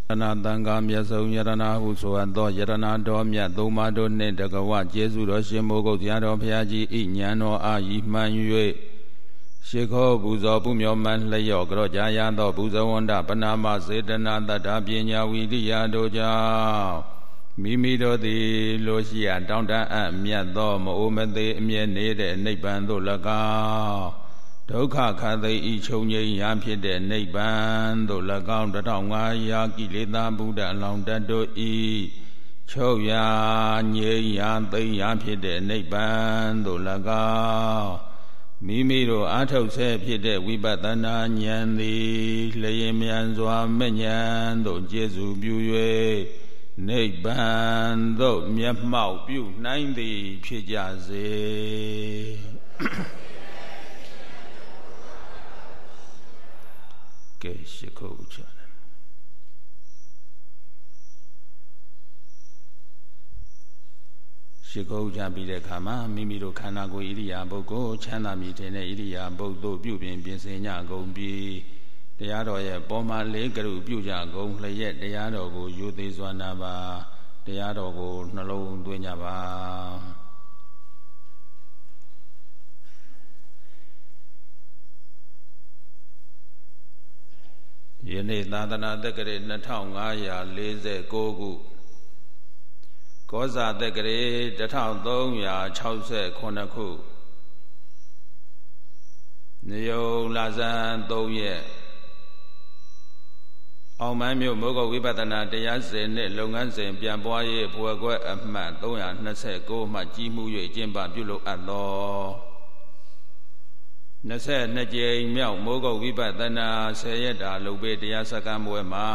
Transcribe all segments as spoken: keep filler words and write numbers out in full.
နာတန်ခါမြတ်ဆုံးယရနာဟုဆိုအပ်သောယရနာတော်မြတ်သုံးပါးတို့နှင့်တကဝကျေးဇူးတော်ရှင်မိုးကုတ်တရားတော်ဘုရားကြီးဤဉာဏ်တော်အားဤမှန်၍ရှိခိုးပူဇော်ပူမြော်မှန်လျော့ကြောကြရသောပူဇော်ဝန္ဒပနာမစေတနာတတ္တပညာဝိရိယတို့ကြောင့်မိမိတို့သည်လိုရှိရတောင်းတအပ်မြတ်သောမအိုမသေးအမြဲနေတဲ့နိဗ္ဗာန်သို့၎င်းဒုက္ခခသိဤချုပ်ငြိမ်းရာဖြစ်တဲ့နိဗ္ဗာန်သို့၎င်းတထောင်ငါးရာကိလေသာဘုဒ္ဓအလောင်းတတ်တို့ဤချုပ်ရာငြိမ်းရာသိရာဖြစ်တဲ့နိဗ္ဗာန်သို့၎င်းမိမိတို့အာထုတ်ဆဲဖြစ်တဲ့ဝိပဿနာဉာဏ်သည်လျင်မြန်စွာမဲ့ဉာဏ်သို့ကျေစုပြု၍နိဗ္ဗာန်သို့မျက်မှောက်ပြုနိုင်သည်ဖြစ်ကြစေကဲရှိခိုးချတယ်ရှိခိုးချပြီးတဲ့အခါမှာမိမိတို့ခန္ဓာကိုယ်ဣရိယာပုဂ္ဂိုလ်ချမ်းသာမြည်တဲ့ဣရိယာပုဂ္ဂိုလ်ပြုပြင်ပြင်ဆင်ကြကုန်ပြီးတရားတော်ရဲ့ပေါ်မှာလေးကရုပြုကြကုန်လျက်တရားတော်ကိုယူသေးစွာနာပါတရားတော်ကိုနှလုံးသွင်းကြပါယနေ့သာသနာတက္ကရာနှစ်ထောင်ငါးရာလေးဆယ်ကိုးခုကောဇာတက္ကရာတစ်ထောင်သုံးရာခြောက်ဆယ်ခုနှစ်ခုနေယုံလာဇန်သုံးရက်အောင်မန်းမြို့မိုးကုတ်ဝိပဿနာတရားစင်နဲ့လုပ်ငန်းစဉ်ပြန်ပွားရေးဖွယ်ကွက်အမှတ်သုံးရာနှစ်ဆယ်ကိုးမှကြီးမှု၍ကျင်းပပြုလုပ်အပ်သောနှစ်ဆယ်နှစ်ကြိမ်မြောက်မိုးကုတ်ဝိပဿနာဆယ်ရက်တာလုပ်ပေးတရားစခန်းပွဲမှာ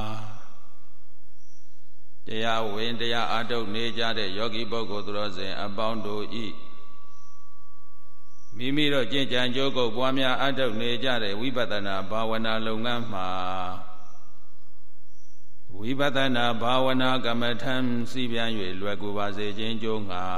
တရားဝင်တရားအားထုတ်နေကြတဲ့ယောဂီပုဂ္ဂိုလ်သူတော်စင်အပေါင်းတို့ဤမိမိတို့ကျင့်ကြံကြိုးကုပ်ပွားများအားထုတ်နေကြတဲ့ဝိပဿနာဘာဝနာလုပ်ငန်းမှာဝိပဿနာဘာဝနာကမ္မထံစီပြန်၍လွယ်ကူပါစေခြင်းကြိုးငါ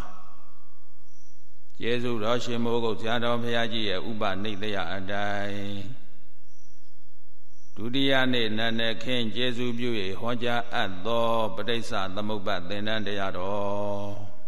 ကျေးဇူးတော်ရှင်မိုးကုတ်ဆရာတော်ဘုရားကြီးရဲ့ဥပနိဒေယအတိုင်းဒုတိယနေ့နန္ဒခင်ကျေးဇူးပြု၍ဟောကြားအပ်သောပဋိစ္စသမုပ္ပါသင်္นานတရားတော်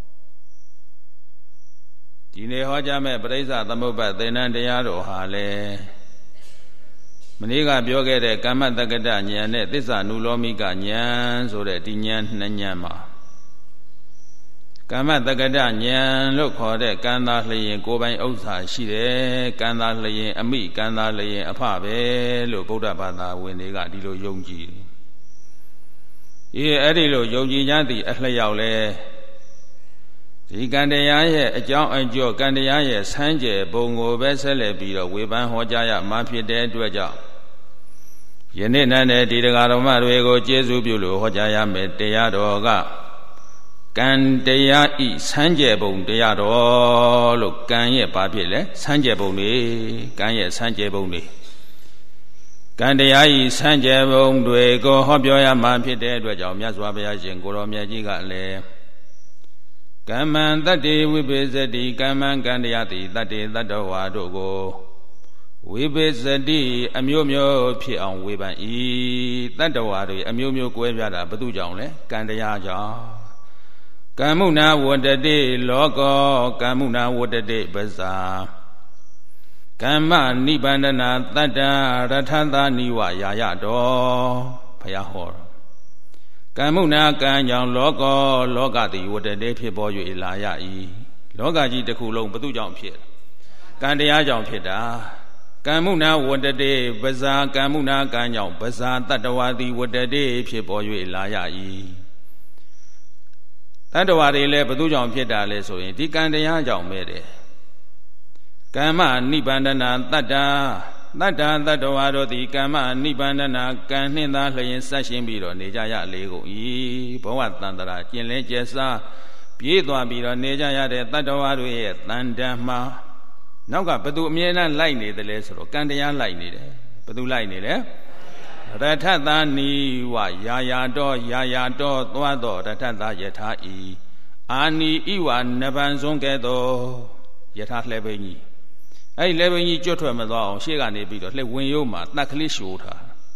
ဒီနေ့ဟောကြားမဲ့ပဋိစ္စသမုပ္ပါသင်္นานတရားတော်ဟာလေမနေ့ကပြောခဲ့တဲ့ကမ္မတက္ကတဉာဏ်နဲ့သစ္စာနုလောမိကဉာဏ်ဆိုတဲ့ဒီဉာဏ်နှစ်ဉာဏ်မှာကမ္မတက္ကတဉာဏ်လို့ခေါ်တဲ့ကံသာလျင်ကိုယ်ပိုင်ဥစ္စာရှိတယ်ကံသာလျင်အမိကံသာလျင်အဖပဲလို့ဗုဒ္ဓဘာသာဝင်တွေကဒီလိုယုံကြည်အေးအဲ့ဒီလိုယုံကြည်ကြသည်အလျောက်လဲဒီကံတရားရဲ့အကြောင်းအကျိုးကံတရားရဲ့ဆန်းကျယ်ပုံကိုပဲဆက်လက်ပြီးတော့ဝေဖန်ဟောကြားရမှာဖြစ်တဲ့အတွက်ကြောင့်ယနေ့နဲ့ဒီတရားတော်မတွေကိုကျေးဇူးပြုလို့ဟောကြားရမယ်တရားတော်ကကံတရားဤဆန်းကျယ်ပုံတရားတော်လို့ကံရဲ့ဘာဖြစ်လဲဆန်းကျယ်ပုံတွေကံရဲ့ဆန်းကျယ်ပုံတွေကံတရားဤဆန်းကျယ်ပုံတွေကိုဟောပြောရမှာဖြစ်တဲ့အတွက်ကြောင့်မြတ်စွာဘုရားရှင်ကိုရောမြတ်ကြီးကလည်းကမ္မံတတ္တိဝိပိစတိကမ္မံကံတရားတိတတ္တိတတ္တဝါတို့ကိုဝိပိစတိအမျိုးမျိုးဖြစ်အောင်ဝေဖန်၏တတ္တဝါတွေအမျိုးမျိုးကွဲပြားတာဘယ်သူကြောင့်လဲကံတရားကြောင့်ကမ္မုနာဝတ္တတိလောကောကမ္မုနာဝတ္တတိပဇာကမ္မနိဗ္ဗန္ဒနာတတ္တရထသနိဝယာယတော်ဘုရားဟောကမ္မုနာကံကြောင့်လောကောလောကတိဝတ္တတိဖြစ်ပေါ်၍လာရ၏လောကကြီးတစ်ခုလုံးဘသူကြောင့်ဖြစ်ကံတရားကြောင့်ဖြစ်တာကမ္မုနာဝတ္တတိပဇာကမ္မုနာကံကြောင့်ပဇာတတ္တဝါတိဝတ္တတိဖြစ်ပေါ်၍လာရ၏တတ္တဝါတွေလည်းဘသူကြောင့်ဖြစ်တာလဲဆိုရင်ဒီကံတရားကြောင့်ပဲတဲ့ကမ္မနိဗ္ဗန္ဒနာတတ္တာတတ္တာတတ္တဝါတို့သည်ကမ္မနိဗ္ဗန္ဒနာကံနှင့်သာလျင်ဆက်ရှင်ပြီးတော့နေကြရလေကုန်၏ဘဝတန္တရာကျင်လဲကျက်စားပြေးသွားပြီးတော့နေကြရတဲ့တတ္တဝါတို့ရဲ့တန်တမ်းမှာနောက်ကဘသူအမြဲတမ်းလိုက်နေတယ်လဲဆိုတော့ကံတရားလိုက်နေတယ်ဘသူလိုက်နေလဲရထသာနိဝယာယာတော်ယာယာတော်သွားတော်ရထသာယထာဤအာနိဤဝနဗံစွန်ကဲ့သို့ယထာလှဲပိန်ကြီးအဲ့ဒီလှဲပိန်ကြီးကျွတ်ထွက်မသွားအောင်ရှေ့ကနေပြီးတော့လှဲဝင်ရုံမှာတက်ကလေးရှိုးထား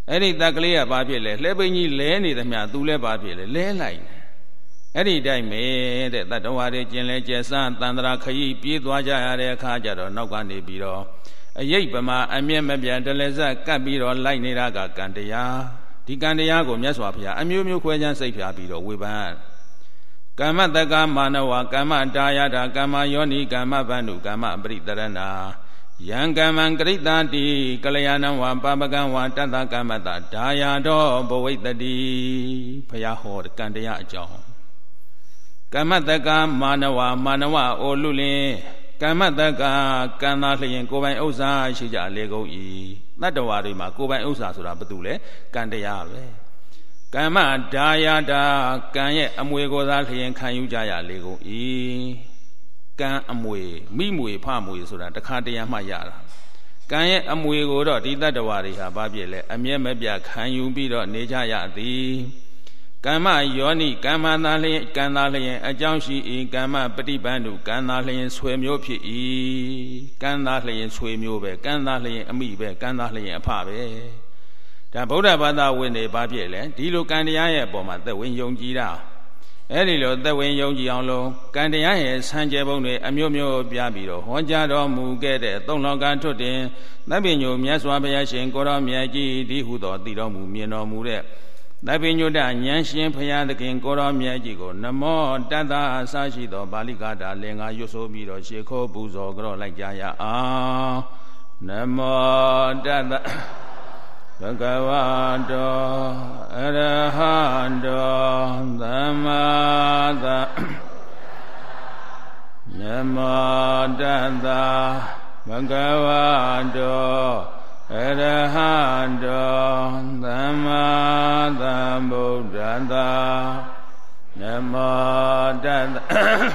အဲ့ဒီတက်ကလေးကဘာဖြစ်လဲလှဲပိန်ကြီးလဲနေသမျှသူလည်းဘာဖြစ်လဲလဲလိုက်အဲ့ဒီတိုင်းပဲတဲ့တတ္တဝါတွေကျင်လဲကျက်စတန်တရာခရီးပြေးသွားကြရတဲ့အခါကျတော့နောက်ကနေပြီးတော့အယိတ်ပမာအမျက်မပြတ်တလဲဆက်ကပ်ပြီးတော့လိုက်နေတာကကံတရားဒီကံတရားကိုမြတ်စွာဘုရားအမျိုးမျိုးခွဲခြားစိတ်ဖြာပြီးတော့ဝေဖန်ကမ္မတက္ကမာနဝကမ္မတာယတာကမ္မယောနိကမ္မဗန္ဓုကမ္မပရိတရဏယံကမ္မံကရိတာတိကလျာဏံဝပပကံဝတတ္တကမ္မတဒါယာတော်ဘဝိတ္တိဘုရားဟောကံတရားအကြောင်းကမ္မတက္ကမာနဝမာနဝအိုလူလင်ကမ္မတက္ကကံသာလျင်ကိုယ်ပိုင်ဥစ္စာရှိကြလေကုန်၏တတ္တဝါတွေမှာကိုယ်ပိုင်ဥစ္စာဆိုတာဘာတူလဲကံတရားပဲကမ္မဒါယာတာကံရဲ့အမွေကိုသာလျင်ခံယူကြရလေကုန်၏ကံအမွေမိမွေဖမွေဆိုတာတခါတရံမှရတာကံရဲ့အမွေကိုတော့ဒီတတ္တဝါတွေဟာဘာဖြစ်လဲအမြဲမပြတ်ခံယူပြီးတော့နေကြရသည်ကမ္မယောနိကမ္မသာလျင်ကံသာလျင်အကြောင်းရှိ၏ကမ္မပฏิပန္ဓုကံသာလျင်ဆွေမျိုးဖြစ်၏ကံသာလျင်ဆွေမျိုးပဲကံသာလျင်အမိပဲကံသာလျင်အဖပဲဒါဗုဒ္ဓဘာသာဝင်တွေဘာဖြစ်လဲဒီလိုကံတရားရဲ့အပေါ်မှာသက်ဝင်ယုံကြည်တာအဲ့ဒီလိုသက်ဝင်ယုံကြည်အောင်လို့ကံတရားရဲ့ဆံကျဲပုံတွေအမျိုးမျိုးပြပြီးတော့ဟောကြားတော်မူခဲ့တဲ့သုံးလောကထွတ်တင်သဗ္ဗညုမြတ်စွာဘုရားရှင်ကိုရောမြတ်ကြီးဒီဟုသောတည်တော်မူမြင်တော်မူတဲ့သဗ္ဗညုတဉာဏ်ရှင်ဘုရားသခင်ကိုရောမြတ်ကြီးကိုနမောတတ္တအစရှိသောပါဠိကတာလင်္ကာရွတ်ဆိုပြီးတော့ရှေခိုးပူဇော်ကြောလိုက်ကြရအောင်နမောတတ္တဘဂဝတောအရဟတောသမ္မာသမ္နမောတတ္တဘဂဝတောအရဟတောသမ္မာသမ္ဗုဒ္ဓတ္တနမောတတ္တ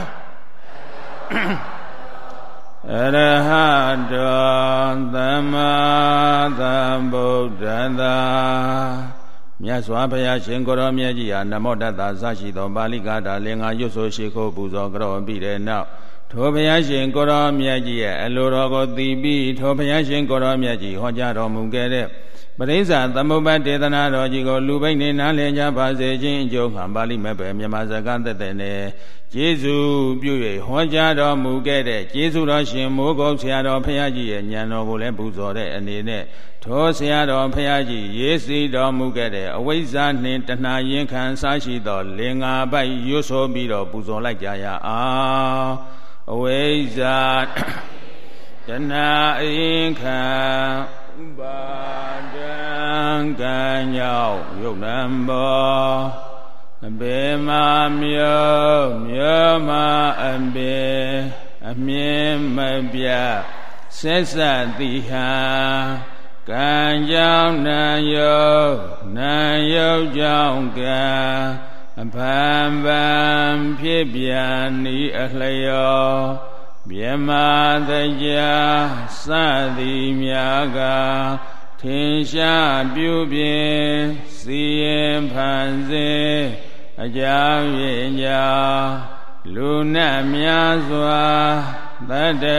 အရဟတောသမ္မာသမ္ဗုဒ္ဓတ္တမြတ်စွာဘုရားရှင်ကိုရောမြတ်ကြီးဟာနမောတတ္တစရှိသောပါဠိကတာလင်္ကာရွတ်ဆိုရှိခိုးပူဇော်ကြောပြီးတဲ့နောက်ထိုဘုရားရှင်ကိုရောမြတ်ကြီးရဲ့အလိုတော်ကိုသိပြီးထိုဘုရားရှင်ကိုရောမြတ်ကြီးဟောကြားတော်မူခဲ့တဲ့ပရိစ္ဆာသမုပ္ပါဒေသနာတော်ကြီးကိုလူပိတ်နေနားလည်ကြပါစေခြင်းအကျိုးခံပါဠိမဲ့ပဲမြန်မာစကားသက်သက်နဲ့ကျေးဇူးပြု၍ဟောကြားတော်မူခဲ့တဲ့ကျေးဇူးတော်ရှင်မိုးကုတ်ဆရာတော်ဘုရားကြီးရဲ့ဉာဏ်တော်ကိုလည်းပူဇော်တဲ့အနေနဲ့ထိုဆရာတော်ဘုရားကြီးရေးစီတော်မူခဲ့တဲ့အဝိဇ္ဇာနှင့်တဏှာရင်ခံစားရှိသောလင်္ကာပိုက်ရွတ်ဆိုပြီးတော့ပူဇော်လိုက်ကြရအောင်အဝိဇ္ဇာတဏှာရင်ခံဥပါဒံကံကြောင့်ယုတ်နံဘောအဘေမမျိုးမျိုးမအဘေအမြင်မပြဆက်ဆက်တိဟံကံကြောင့်နာယုတ်နာယုတ်ကြောင့်ကံအဖန်ပန်ဖြစ်ပြန်ဤအလျောမြမတရားစသည်များကထင်ရှားပြုပြင်စီရင်ဖန်စေအကြောင်းရင်းကြောင့်လူနှင့်များစွာတတ္တ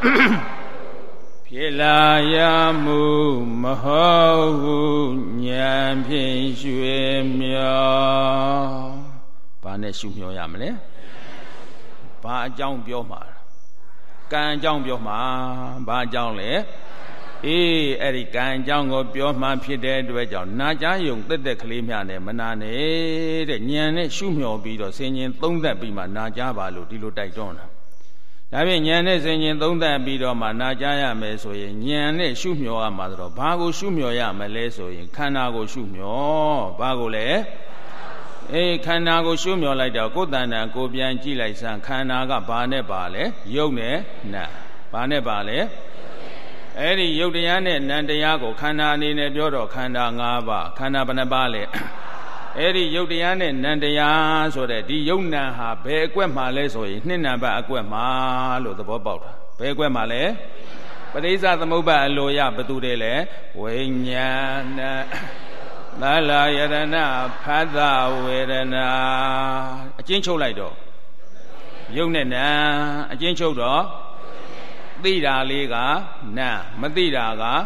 ဖြစ်လာရမှုမဟုတ်ဟုဉာဏ်ဖြင့်ရွှေမျောဘာနဲ့ရှုမျောရမလဲဘာအကြောင်းပြောမှာကံအကြောင်းပြောမှာဘာအကြောင်းလဲအေးအဲ့ဒီကံအကြောင်းကိုပြောမှဖြစ်တဲ့အတွက်ကြောင့်နာကြားယုံတက်တက်ကလေးများနဲ့မနာနဲ့တဲ့ဉာဏ်နဲ့ရှုမျောပြီးတော့ဆင်ញင်သုံးသက်ပြီးမှနာကြားပါလို့ဒီလိုတိုက်တွန်းတာဒါဖြင့်ဉာဏ်နဲ့ဆင်ញင်သုံးသက်ပြီးတော့မှနာကြားရမယ်ဆိုရင်ဉာဏ်နဲ့ရှုမျောရမှာဆိုတော့ဘာကိုရှုမျောရမလဲဆိုရင်ခန္ဓာကိုရှုမျောဘာကိုလဲအေးခန္ဓာကိုရှုမျောလိုက်တော့ကိုယ်တဏ္ဍာကိုပြန်ကြည့်လိုက်စမ်းခန္ဓာကဘာနဲ့ပါလဲယုတ်နဲ့နံဘာနဲ့ပါလဲအဲ့ဒီယုတ်တရားနဲ့နံတရားကိုခန္ဓာအနေနဲ့ပြောတော့ခန္ဓာ၅ပါးခန္ဓာဘယ်နှပါးလဲအဲ့ဒီယုတ်တရားနဲ့နံတရားဆိုတဲ့ဒီယုတ်နံဟာဘယ်အကွက်မှာလဲဆိုရင်နှစ်နံပါတ်အကွက်မှာလို့သဘောပေါက်တာဘယ်အကွက်မှာလဲပရိစ္ဆသမုပ္ပါအလိုရဘသူတွေလဲဝိညာဏသလာယရဏဖတ်သဝေဒနာအချင်းချုပ်လိုက်တော့ယုတ်နဲ့နံအချင်းချုပ်တော့သိတာလေးကနံမသိတာက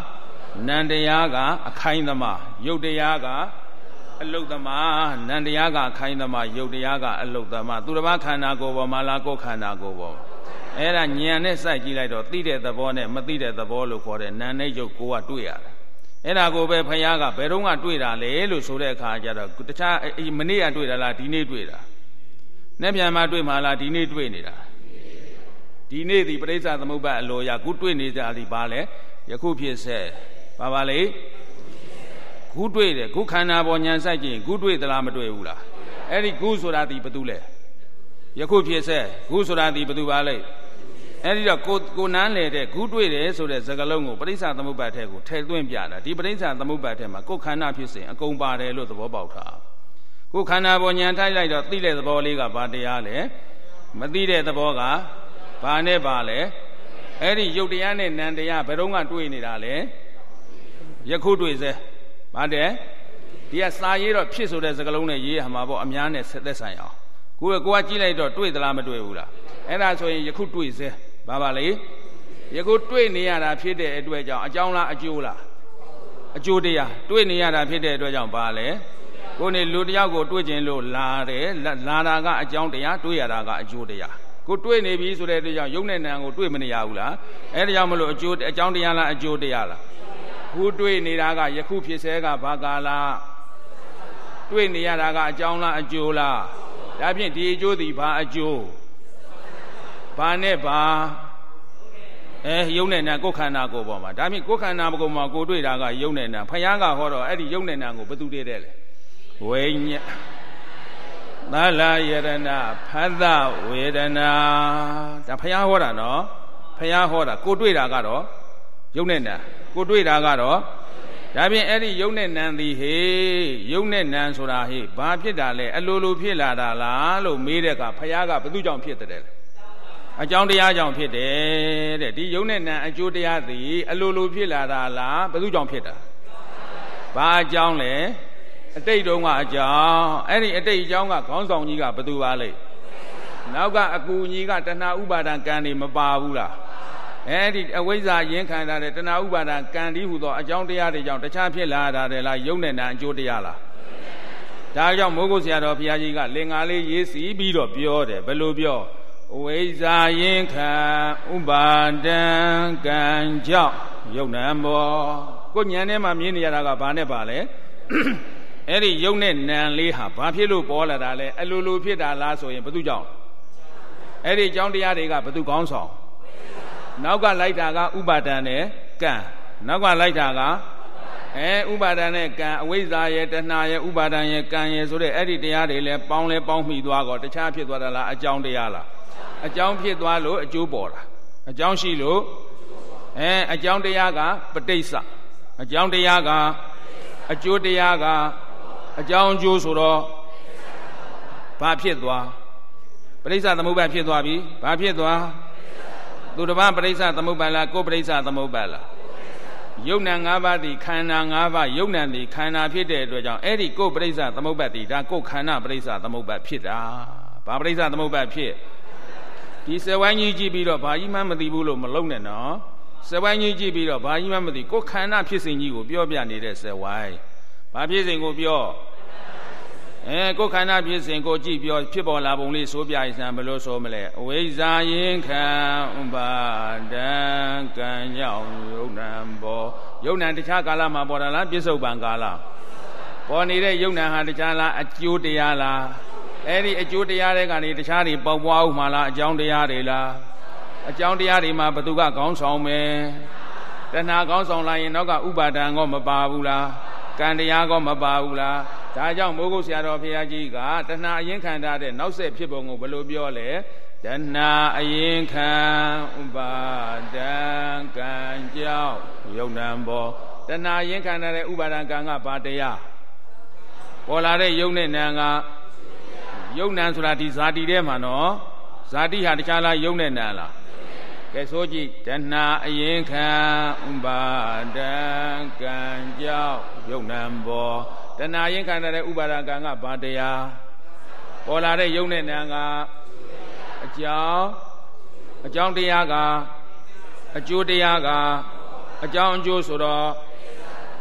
နန္တရားကအခိုင်သမာယုတ်တရားကအလုတ်သမာနန္တရားကအခိုင်သမာယုတ်တရားကအလုတ်သမာသူတစ်ပါးခန္ဓာကိုယ်ပေါ်မှာလားကိုယ်ခန္ဓာကိုယ်ပေါ်အဲ့ဒါဉာဏ်နဲ့စိုက်ကြည့်လိုက်တော့သိတဲ့သဘောနဲ့မသိတဲ့သဘောလို့ခေါ်တဲ့နာနဲ့ယုတ်ကိုကတွေ့ရတယ်အဲ့ဒါကိုပဲဘုရားကဘယ်တော့မှတွေ့တာလဲလို့ဆိုတဲ့အခါကျတော့တခြားမနေ့ကတွေ့တာလားဒီနေ့တွေ့တာနဲ့ပြန်မှတွေ့မှလားဒီနေ့တွေ့နေတာဒီနေ့ဒီပရိစ္ဆာသမုပ္ပါအလိုရခုတွေ့နေကြသည်ပါလေယခုဖြစ်ဆက်ပါပါလေခုတွေ့တယ်ခုခန္ဓာပေါ်ဉာဏ်စိုက်ကြည့်ခုတွေ့သလားမတွေ့ဘူးလားအဲ့ဒီခုဆိုတာဒီဘာတူလဲယခုဖြစ်ဆက်ခုဆိုတာဒီဘာတူပါလဲအဲ့ဒီတော့ကိုကိုနန်းလေတဲ့ခုတွေ့တယ်ဆိုတဲ့စကားလုံးကိုပရိစ္ဆာသမုပ္ပါထဲကိုထည့်သွင်းပြတာဒီပရိစ္ဆာသမုပ္ပါထဲမှာကိုခန္ဓာဖြစ်စဉ်အကုန်ပါတယ်လို့သဘောပေါက်တာကိုခန္ဓာပေါ်ဉာဏ်ထိုက်လိုက်တော့သိတဲ့သဘောလေးကဘာတရားလဲမသိတဲ့သဘောကဘာနဲ့ပါလဲအဲ့ဒီယုတ်တရားနဲ့နံတရားဘယ်တော့မှတွေ့နေတာလဲယခုတွေ့စေဘာတဲ့ဒီကစာရေးတော့ဖြစ်ဆိုတဲ့စကားလုံးနဲ့ရေးရမှာပေါ့အများနဲ့ဆက်သက်ဆိုင်အောင်ကိုကကိုကကြည့်လိုက်တော့တွေ့သလားမတွေ့ဘူးလားအဲ့ဒါဆိုရင်ယခုတွေ့စေဘာပါလဲယခုတွေ့နေရတာဖြစ်တဲ့အတွက်ကြောင့်အကြောင်းလားအကျိုးလားအကျိုးတရားတွေ့နေရတာဖြစ်တဲ့အတွက်ကြောင့်ဘာလဲကိုနေလူတယောက်ကိုတွေ့ခြင်းလို့လာတယ်လာတာကအကြောင်းတရားတွေ့ရတာကအကျိုးတရားကိုတွေ့နေပြီဆိုတဲ့အတွက်ကြောင့်ယုံနဲ့နံကိုတွေ့မနေရဘူးလားအဲ့ဒါကြောင့်မလို့အကျိုးအကြောင်းတရားလားအကျိုးတရားလားခုတွေ့နေတာကယခုဖြစ်စေကဘာကာလားတွေ့နေရတာကအကြောင်းလားအကျိုးလားဒါဖြင့်ဒီအကျိုးသည်ဘာအကျိုးဘာနဲ့ဘာအဲယုံနဲ့နံကိုယ်ခန္ဓာကိုယ်ပေါ်မှာဒါဖြင့်ကိုယ်ခန္ဓာကိုယ်မှာကိုတွေ့တာကယုံနဲ့နံဖယားကဟောတော့အဲ့ဒီယုံနဲ့နံကိုဘယ်သူတည်းတဲ့လဲဝိညာဉ်သလာယရဏဖသဝေဒနာဒါဖယားဟောတာနော်ဖယားဟောတာကိုတွေ့တာကတော့ယုံနဲ့နံကိုတွေ့တာကတော့ဒါဖြင့်အဲ့ဒီယုံနဲ့နံသည်ဟေယုံနဲ့နံဆိုတာဟေဘာဖြစ်တာလဲအလိုလိုဖြစ်လာတာလားလို့မေးတဲ့အခါဖယားကဘယ်သူကြောင့်ဖြစ်တယ်လဲအကြောင်းတရားကြောင့်ဖြစ်တယ်တဲ့ဒီယုံနဲ့နံအကျိုးတရားသည်အလိုလိုဖြစ်လာတာလားဘယ်သူကြောင့်ဖြစ်တာဘာအကြောင်းလဲအတိတ်တုန်းကအကြောင်းအဲ့ဒီအတိတ်အကြောင်းကခေါင်းဆောင်ကြီးကဘယ်သူပါလဲနောက်ကအကူကြီးကတဏှာဥပါဒံကံနေမပါဘူးလားအဲ့ဒီအဝိဇ္ဇာရင်းခံထားတဲ့တဏှာဥပါဒံကံဒီဟူသောအကြောင်းတရားတွေကြောင့်တခြားဖြစ်လာတာတယ်လားယုံနဲ့နံအကျိုးတရားလားဒါကြောင့်မိုးကုတ်ဆရာတော်ဘုရားကြီးကလင်္ကာလေးရေးစီပြီးတော့ပြောတယ်ဘယ်လိုပြောဝိဇ္ဇာရင်းခံဥပါဒံကံကြောင့်ယုံနံဘောကိုဉာဏ်ထဲမှာမြင်နေရတာကဘာနဲ့ပါလဲအဲ့ဒီယုံနဲ့နံလေးဟာဘာဖြစ်လို့ပေါ်လာတာလဲအလိုလိုဖြစ်တာလားဆိုရင်ဘယ်သူကြောင့်အဲ့ဒီအကြောင်းတရားတွေကဘယ်သူကောင်းဆောင်နောက်ကလိုက်တာကဥပါဒံနဲ့ကံနောက်ကလိုက်တာကအဲဥပါဒံနဲ့ကံအဝိဇ္ဇာရဲ့တဏှာရဲ့ဥပါဒံရဲ့ကံရဲ့ဆိုတဲ့အဲ့ဒီတရားတွေလည်းပေါင်းလဲပေါင်းမိသွားတော့တခြားဖြစ်သွားတာလားအကြောင်းတရားလားအကြောင်းဖြစ်သွားလို့အကျိုးပေါ်တာအကြောင်းရှိလို့အဲအကြောင်းတရားကပဋိစ္စအကြောင်းတရားကအကျိုးတရားကအကြောင်းအကျိုးဆိုတော့ဘာဖြစ်သွားပဋိစ္စသမုပ္ပါဖြစ်သွားပြီဘာဖြစ်သွားသူတစ်ပါးပဋိစ္စသမုပ္ပါလားကိုယ်ပဋိစ္စသမုပ္ပါလားယုံနာ၅ပါးသည်ခန္ဓာ၅ပါးယုံနာသည်ခန္ဓာဖြစ်တဲ့အတွက်ကြောင့်အဲ့ဒီကိုယ်ပဋိစ္စသမုပ္ပါသည်ဒါကိုယ်ခန္ဓာပဋိစ္စသမုပ္ပါဖြစ်တာဘာပဋိစ္စသမုပ္ပါဖြစ်ဒီစဝိုင်းကြီးကြည့်ပြီးတော့ဘာကြီးမှမသိဘူးလို့မလုံးနဲ့နော်စဝိုင်းကြီးကြည့်ပြီးတော့ဘာကြီးမှမသိကိုယ်ခန္ဓာဖြစ်စဉ်ကြီးကိုပြောပြနေတဲ့စဝိုင်းဘာဖြစ်စဉ်ကိုပြောအဲကိုယ်ခန္ဓာဖြစ်စဉ်ကိုကြည့်ပြောဖြစ်ပေါ်လာပုံလေးဆိုပြရင်စံဘယ်လိုဆိုမလဲအဝိဇ္ဇာယင်ခံဥပါဒံကံကြောင့်ယုံနံဘောယုံနံတခြားကာလမှာပေါ်တာလားပြစ္ဆုတ်ပံကာလပေါ်နေတဲ့ယုံနံဟာတခြားလားအကျိုးတရားလားအဲ့ဒီအကျိုးတရားတွေကနေတခြားတွေပေါက်ပွားဥမှာလားအကြောင်းတရားတွေလားအကြောင်းတရားတွေမှာဘသူကခေါင်းဆောင်မယ်တဏှာခေါင်းဆောင်လာရင်နောက်ကဥပါဒံကောမပါဘူးလားကံတရားကောမပါဘူးလားဒါကြောင့်မိုးကုတ်ဆရာတော်ဘုရားကြီးကတဏှာအရင်ခံထားတဲ့နောက်ဆက်ဖြစ်ပုံကိုဘယ်လိုပြောလဲတဏှာအရင်ခံဥပါဒံကံကြောင့်ယုံနံဘောတဏှာအရင်ခံထားတဲ့ဥပါဒံကံကဘာတရားပေါ်လာတဲ့ယုံနဲ့နံကယုံနံဆိုတာဒီဇာတိထဲမှာနော်ဇာတိဟာတခြားလားယုံနဲ့နံလားကဲဆိုကြည့်တဏှာအရင်ခံဥပါဒံကံကြောင့်ယုံနံဘောတဏှာရင်ခံတဲ့ဥပါဒကံကဘာတရားပေါ်လာတဲ့ယုံနဲ့နံကအကြောင်းအကြောင်းတရားကအကျိုးတရားကအကြောင်းအကျိုးဆိုတော့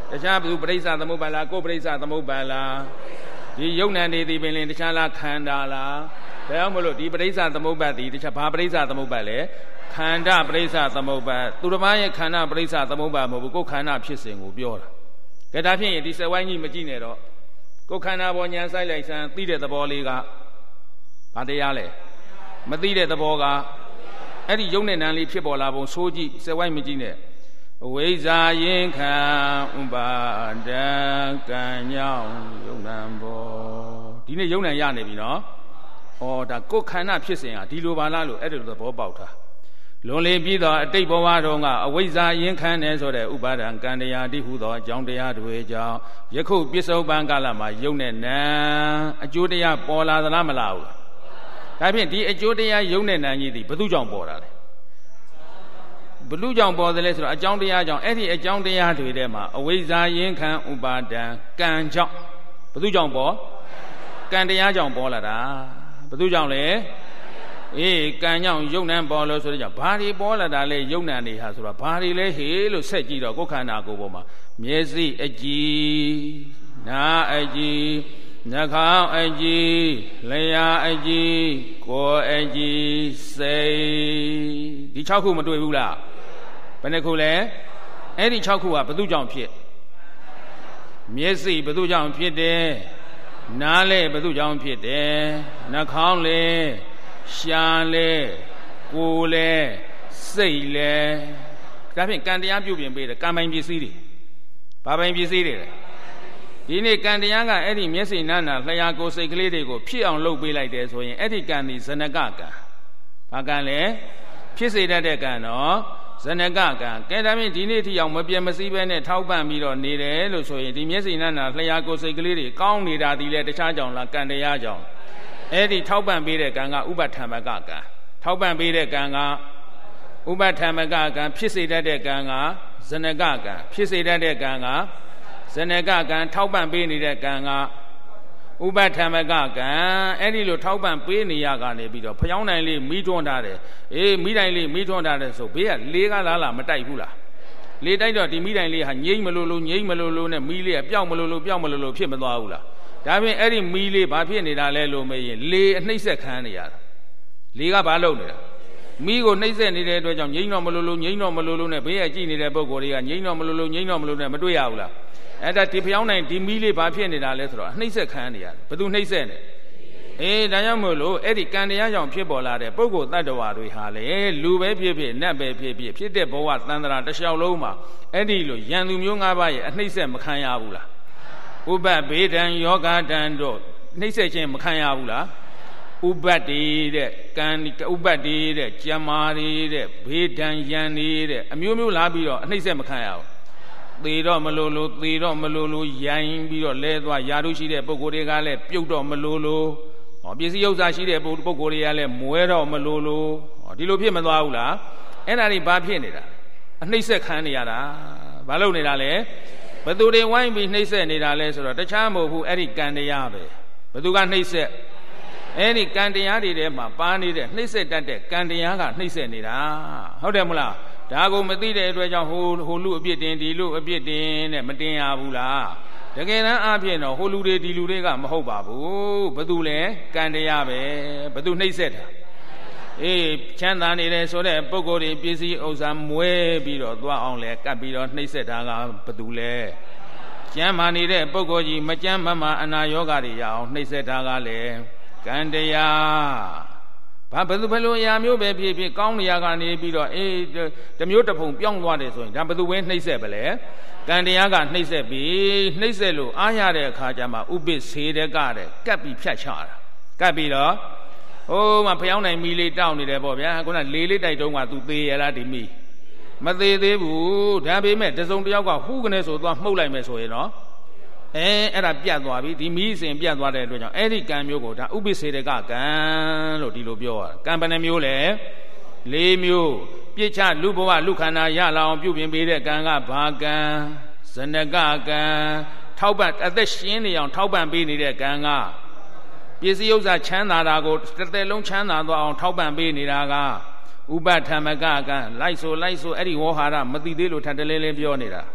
တခြားဘုပရိစ္ဆသမုပ္ပါလားကိုပရိစ္ဆသမုပ္ပါလားဒီယုံနံနေသည်ပင်လင်တခြားလားခန္ဓာလားဒါကြောင့်မလို့ဒီပရိစ္ဆသမုပ္ပါသည်တခြားဘာပရိစ္ဆသမုပ္ပါလဲခန္ဓာပရိစ္ဆသမုပ္ပါသူတစ်ပါးရဲ့ခန္ဓာပရိစ္ဆသမုပ္ပါမဟုတ်ဘူးကိုယ်ခန္ဓာဖြစ်စဉ်ကိုပြောတာကဲဒါဖြင့်ဒီစက်ဝိုင်းကြီးမကြည့်နဲ့တော့ကိုယ်ခန္ဓာပေါ်ညာဆိုင်လိုက်စမ်းသိတဲ့သဘောလေးကဘာတရားလဲမသိတဲ့သဘောကအဲ့ဒီယုံနဲ့နံလေးဖြစ်ပေါ်လာပုံဆိုးကြည့်စက်ဝိုင်းမကြည့်နဲ့ဝိဇာရင်ခံဥပါဒံကံညောင်းယုံနံဘောဒီနေ့ယုံနံရနေပြီနော်ဩဒါကိုယ်ခန္ဓာဖြစ်စဉ်ဟာဒီလိုပါလားလို့အဲ့ဒီလိုသဘောပေါက်တာလွန်လေပြီးတော့အတိတ်ဘဝတုန်းကအဝိဇ္ဇာရင်ခံတယ်ဆိုတဲ့ဥပါဒံကံတရားတိဟုသောအကြောင်းတရားတွေကြောင့်ယခုပစ္စုပန်ကာလမှာယုံနဲ့နံအကျိုးတရားပေါ်လာသလားမလားဘူးဒါဖြင့်ဒီအကျိုးတရားယုံနဲ့နံကြီးသည်ဘယ်သူကြောင့်ပေါ်တာလဲဘလူကြောင့်ပေါ်တယ်လဲဆိုတော့အကြောင်းတရားကြောင့်အဲ့ဒီအကြောင်းတရားတွေထဲမှာအဝိဇ္ဇာရင်ခံဥပါဒံကံကြောင့်ဘသူကြောင့်ပေါ်ကံတရားကြောင့်ပေါ်လာတာဘသူကြောင့်လဲအေးကံကြောင့်ယုံနံပေါ်လို့ဆိုတော့ဘာတွေပေါ်လာတာလဲယုံနံတွေဟာဆိုတော့ဘာတွေလဲဟေလို့ဆက်ကြည့်တော့ကိုယ်ခန္ဓာကိုယ်ပေါ်မှာမျက်စိအကြည်နားအကြည်နှာခေါင်းအကြည်လျှာအကြည်ကိုယ်အကြည်စိတ်ဒီ၆ခုမတွေ့ဘူးလားဘယ်နှခုလဲအဲ့ဒီ၆ခုကဘသူကြောင့်ဖြစ်မျက်စိဘသူကြောင့်ဖြစ်တယ်နားလဲဘသူကြောင့်ဖြစ်တယ်နှာခေါင်းလဲရှာလဲကိုယ်လဲစိတ်လဲဒါဖြင့်ကံတရားပြုပြင်ပေးတယ်ကံပိုင်ပစ္စည်းတွေဘာပိုင်ပစ္စည်းတွေလဲဒီနေ့ကံတရားကအဲ့ဒီမျက်စိနာနာလျှာကိုယ်စိတ်ကလေးတွေကိုဖြစ်အောင်လုပ်ပေးလိုက်တယ်ဆိုရင်အဲ့ဒီကံဒီဇနကကံဘာကံလဲဖြစ်စေတတ်တဲ့ကံတော့ဇနကကံကဲဒါဖြင့်ဒီနေ့ထိအောင်မပြတ်မစည်းပဲနဲ့ထောက်ပံ့ပြီးတော့နေတယ်လို့ဆိုရင်ဒီမျက်စိနာနာလျှာကိုယ်စိတ်ကလေးတွေကောင်းနေတာဒီလေတခြားကြောင့်လားကံတရားကြောင့်အဲ့ဒီထောက်ပံ့ပေးတဲ့ကံကဥပထမကကံထောက်ပံ့ပေးတဲ့ကံကဥပထမကကံဖြစ်စေတတ်တဲ့ကံကဇနကကံဖြစ်စေတတ်တဲ့ကံကဇနကကံထောက်ပံ့ပေးနေတဲ့ကံကဥပထမကကံအဲ့ဒီလိုထောက်ပံ့ပေးနေရကနေပြီးတော့ဖျောင်းနိုင်လေးမိထွန်းထားတယ်အေးမိတိုင်းလေးမိထွန်းထားတယ်ဆိုဘေးကလေးကလားလားမတိုက်ဘူးလားလေတိုက်တော့ဒီမိတိုင်းလေးဟာငိမ့်မလို့လို့ငိမ့်မလို့လို့နဲ့မီးလေးကပျောက်မလို့လို့ပျောက်မလို့လို့ဖြစ်မသွားဘူးလားဒါဖြင့်အဲ့ဒီမီးလေးဘာဖြစ်နေတာလဲလို့မေးရင်လေအနှိမ့်ဆက်ခံနေရတာလေကဘာလုပ်နေတာမီးကိုနှိမ့်ဆက်နေတဲ့အတွက်ကြောင့်ငိမ့်တော့မလို့လို့ငိမ့်တော့မလို့လို့နဲ့ဘေးကကြည့်နေတဲ့ပုံကိုယ်တွေကငိမ့်တော့မလို့လို့ငိမ့်တော့မလို့နဲ့မတွေ့ရဘူးလားအဲ့ဒါဒီဖျောင်းနိုင်ဒီမီးလေးဘာဖြစ်နေတာလဲဆိုတော့နှိမ့်ဆက်ခံနေရတယ်ဘယ်သူနှိမ့်ဆက်နေအေးဒါကြောင့်မို့လို့အဲ့ဒီကံတရားကြောင့်ဖြစ်ပေါ်လာတဲ့ပုဂ္ဂိုလ်တ attva တွေဟာလေလူပဲဖြစ်ဖြစ်နတ်ပဲဖြစ်ဖြစ်ဖြစ်တဲ့ဘဝသန္တရာတစ်လျှောက်လုံးမှာအဲ့ဒီလိုယံသူမျိုး၅ပါးရဲ့အနှိမ့်ဆက်မခံရဘူးလားဥပ္ပဘေဒံယောဂဒံတို့နှိမ့်ဆက်ခြင်းမခံရဘူးလားဥပ္ပတ္တိတဲ့ကံဥပ္ပတ္တိတဲ့ကျမ်းမာတွေတဲ့ဘေဒံယံတွေတဲ့အမျိုးမျိုးလာပြီးတော့အနှိမ့်ဆက်မခံရဘူးသေတော့မလို့လို့သေတော့မလို့လို့ရိုင်းပြီးတော့လဲသွားယာတို့ရှိတဲ့ပုဂ္ဂိုလ်တွေကလည်းပြုတ်တော့မလို့လို့ဟောပစ္စည်းဥစ္စာရှိတဲ့ပုဂ္ဂိုလ်တွေကလည်းမွဲတော့မလို့လို့ဟောဒီလိုဖြစ်မသွားဘူးလားအဲ့ဒါတွေဘာဖြစ်နေတာအနှိမ့်ဆက်ခံနေရတာဘာလို့နေတာလဲဘသူတွေဝိုင်းပြီးနှိမ့်ဆက်နေတာလဲဆိုတော့တခြားမဟုတ်ဘူးအဲ့ဒီကံတရားပဲဘသူကနှိမ့်ဆက်အဲ့ဒီကံတရားတွေထဲမှာပါနေတဲ့နှိမ့်ဆက်တတ်တဲ့ကံတရားကနှိမ့်ဆက်နေတာဟုတ်တယ်မလားဒါကိုမသိတဲ့အတွက်ကြောင့်ဟိုဟိုလူအပြစ်တင်ဒီလူအပြစ်တင်နဲ့မတင်ရဘူးလားတကယ်တမ်းအဖြစ်တော့ဟိုလူတွေဒီလူတွေကမဟုတ်ပါဘူးဘသူလဲကံတရားပဲဘသူနှိမ့်ဆက်တာအေးချမ်းသာနေတယ်ဆိုတဲ့ပုဂ္ဂိုလ်တွေပစ္စည်းဥစ္စာမွဲပြီးတော့သွားအောင်လဲကပ်ပြီးတော့နှိမ့်ဆက်တာကဘသူလဲကျမ်းမာနေတဲ့ပုဂ္ဂိုလ်ကြီးမကျမ်းမမာအနာယောဂတွေရအောင်နှိမ့်ဆက်တာကလည်းကံတရားဘာဘယ်သူဘယ်လိုအရာမျိုးပဲဖြစ်ဖြစ်ကောင်းနေရကနေပြီးတော့အေးတမျိုးတစ်ဖုံပြောင်းသွားတယ်ဆိုရင်ဒါဘယ်သူပဲနှိမ့်ဆက်ပဲလေကံတရားကနှိမ့်ဆက်ပြီးနှိမ့်ဆက်လို့အားရတဲ့အခါကျမှဥပ္ပစေတကတဲ့ကပ်ပြီးဖြတ်ချတာကပ်ပြီးတော့ဟိုးမှဖျောင်းနိုင်မီလေးတောက်နေတယ်ပေါ့ဗျာခုနလေးလေးတိုက်တုံးကသူသေးရလားဒီမီမသေးသေးဘူးဒါပေမဲ့တစုံတစ်ယောက်ကဟူးကနေဆိုသွားမှုတ်လိုက်မယ်ဆိုရင်တော့အဲအဲ့ဒါပြတ်သွားပြီဒီမီးစဉ်ပြတ်သွားတဲ့အတွက်ကြောင့်အဲ့ဒီကံမျိုးကိုဒါဥပ္ပစေတကကံလို့ဒီလိုပြောရတာကံဘယ်နှမျိုးလဲလေးမျိုးပြစ်ချလူဘဝလူခန္ဓာရလာအောင်ပြုပြင်ပေးတဲ့ကံကဘာကံဇနကကံထောက်ပံ့အသက်ရှင်နေအောင်ထောက်ပံ့ပေးနေတဲ့ကံကပစ္စည်းဥစ္စာချမ်းသာတာကိုတစ်သက်လုံးချမ်းသာသွားအောင်ထောက်ပံ့ပေးနေတာကဥပထမကကံလိုက်ဆိုလိုက်ဆိုအဲ့ဒီဝေါဟာရမသိသေးလို့ထပ်တလဲလဲပြောနေတာ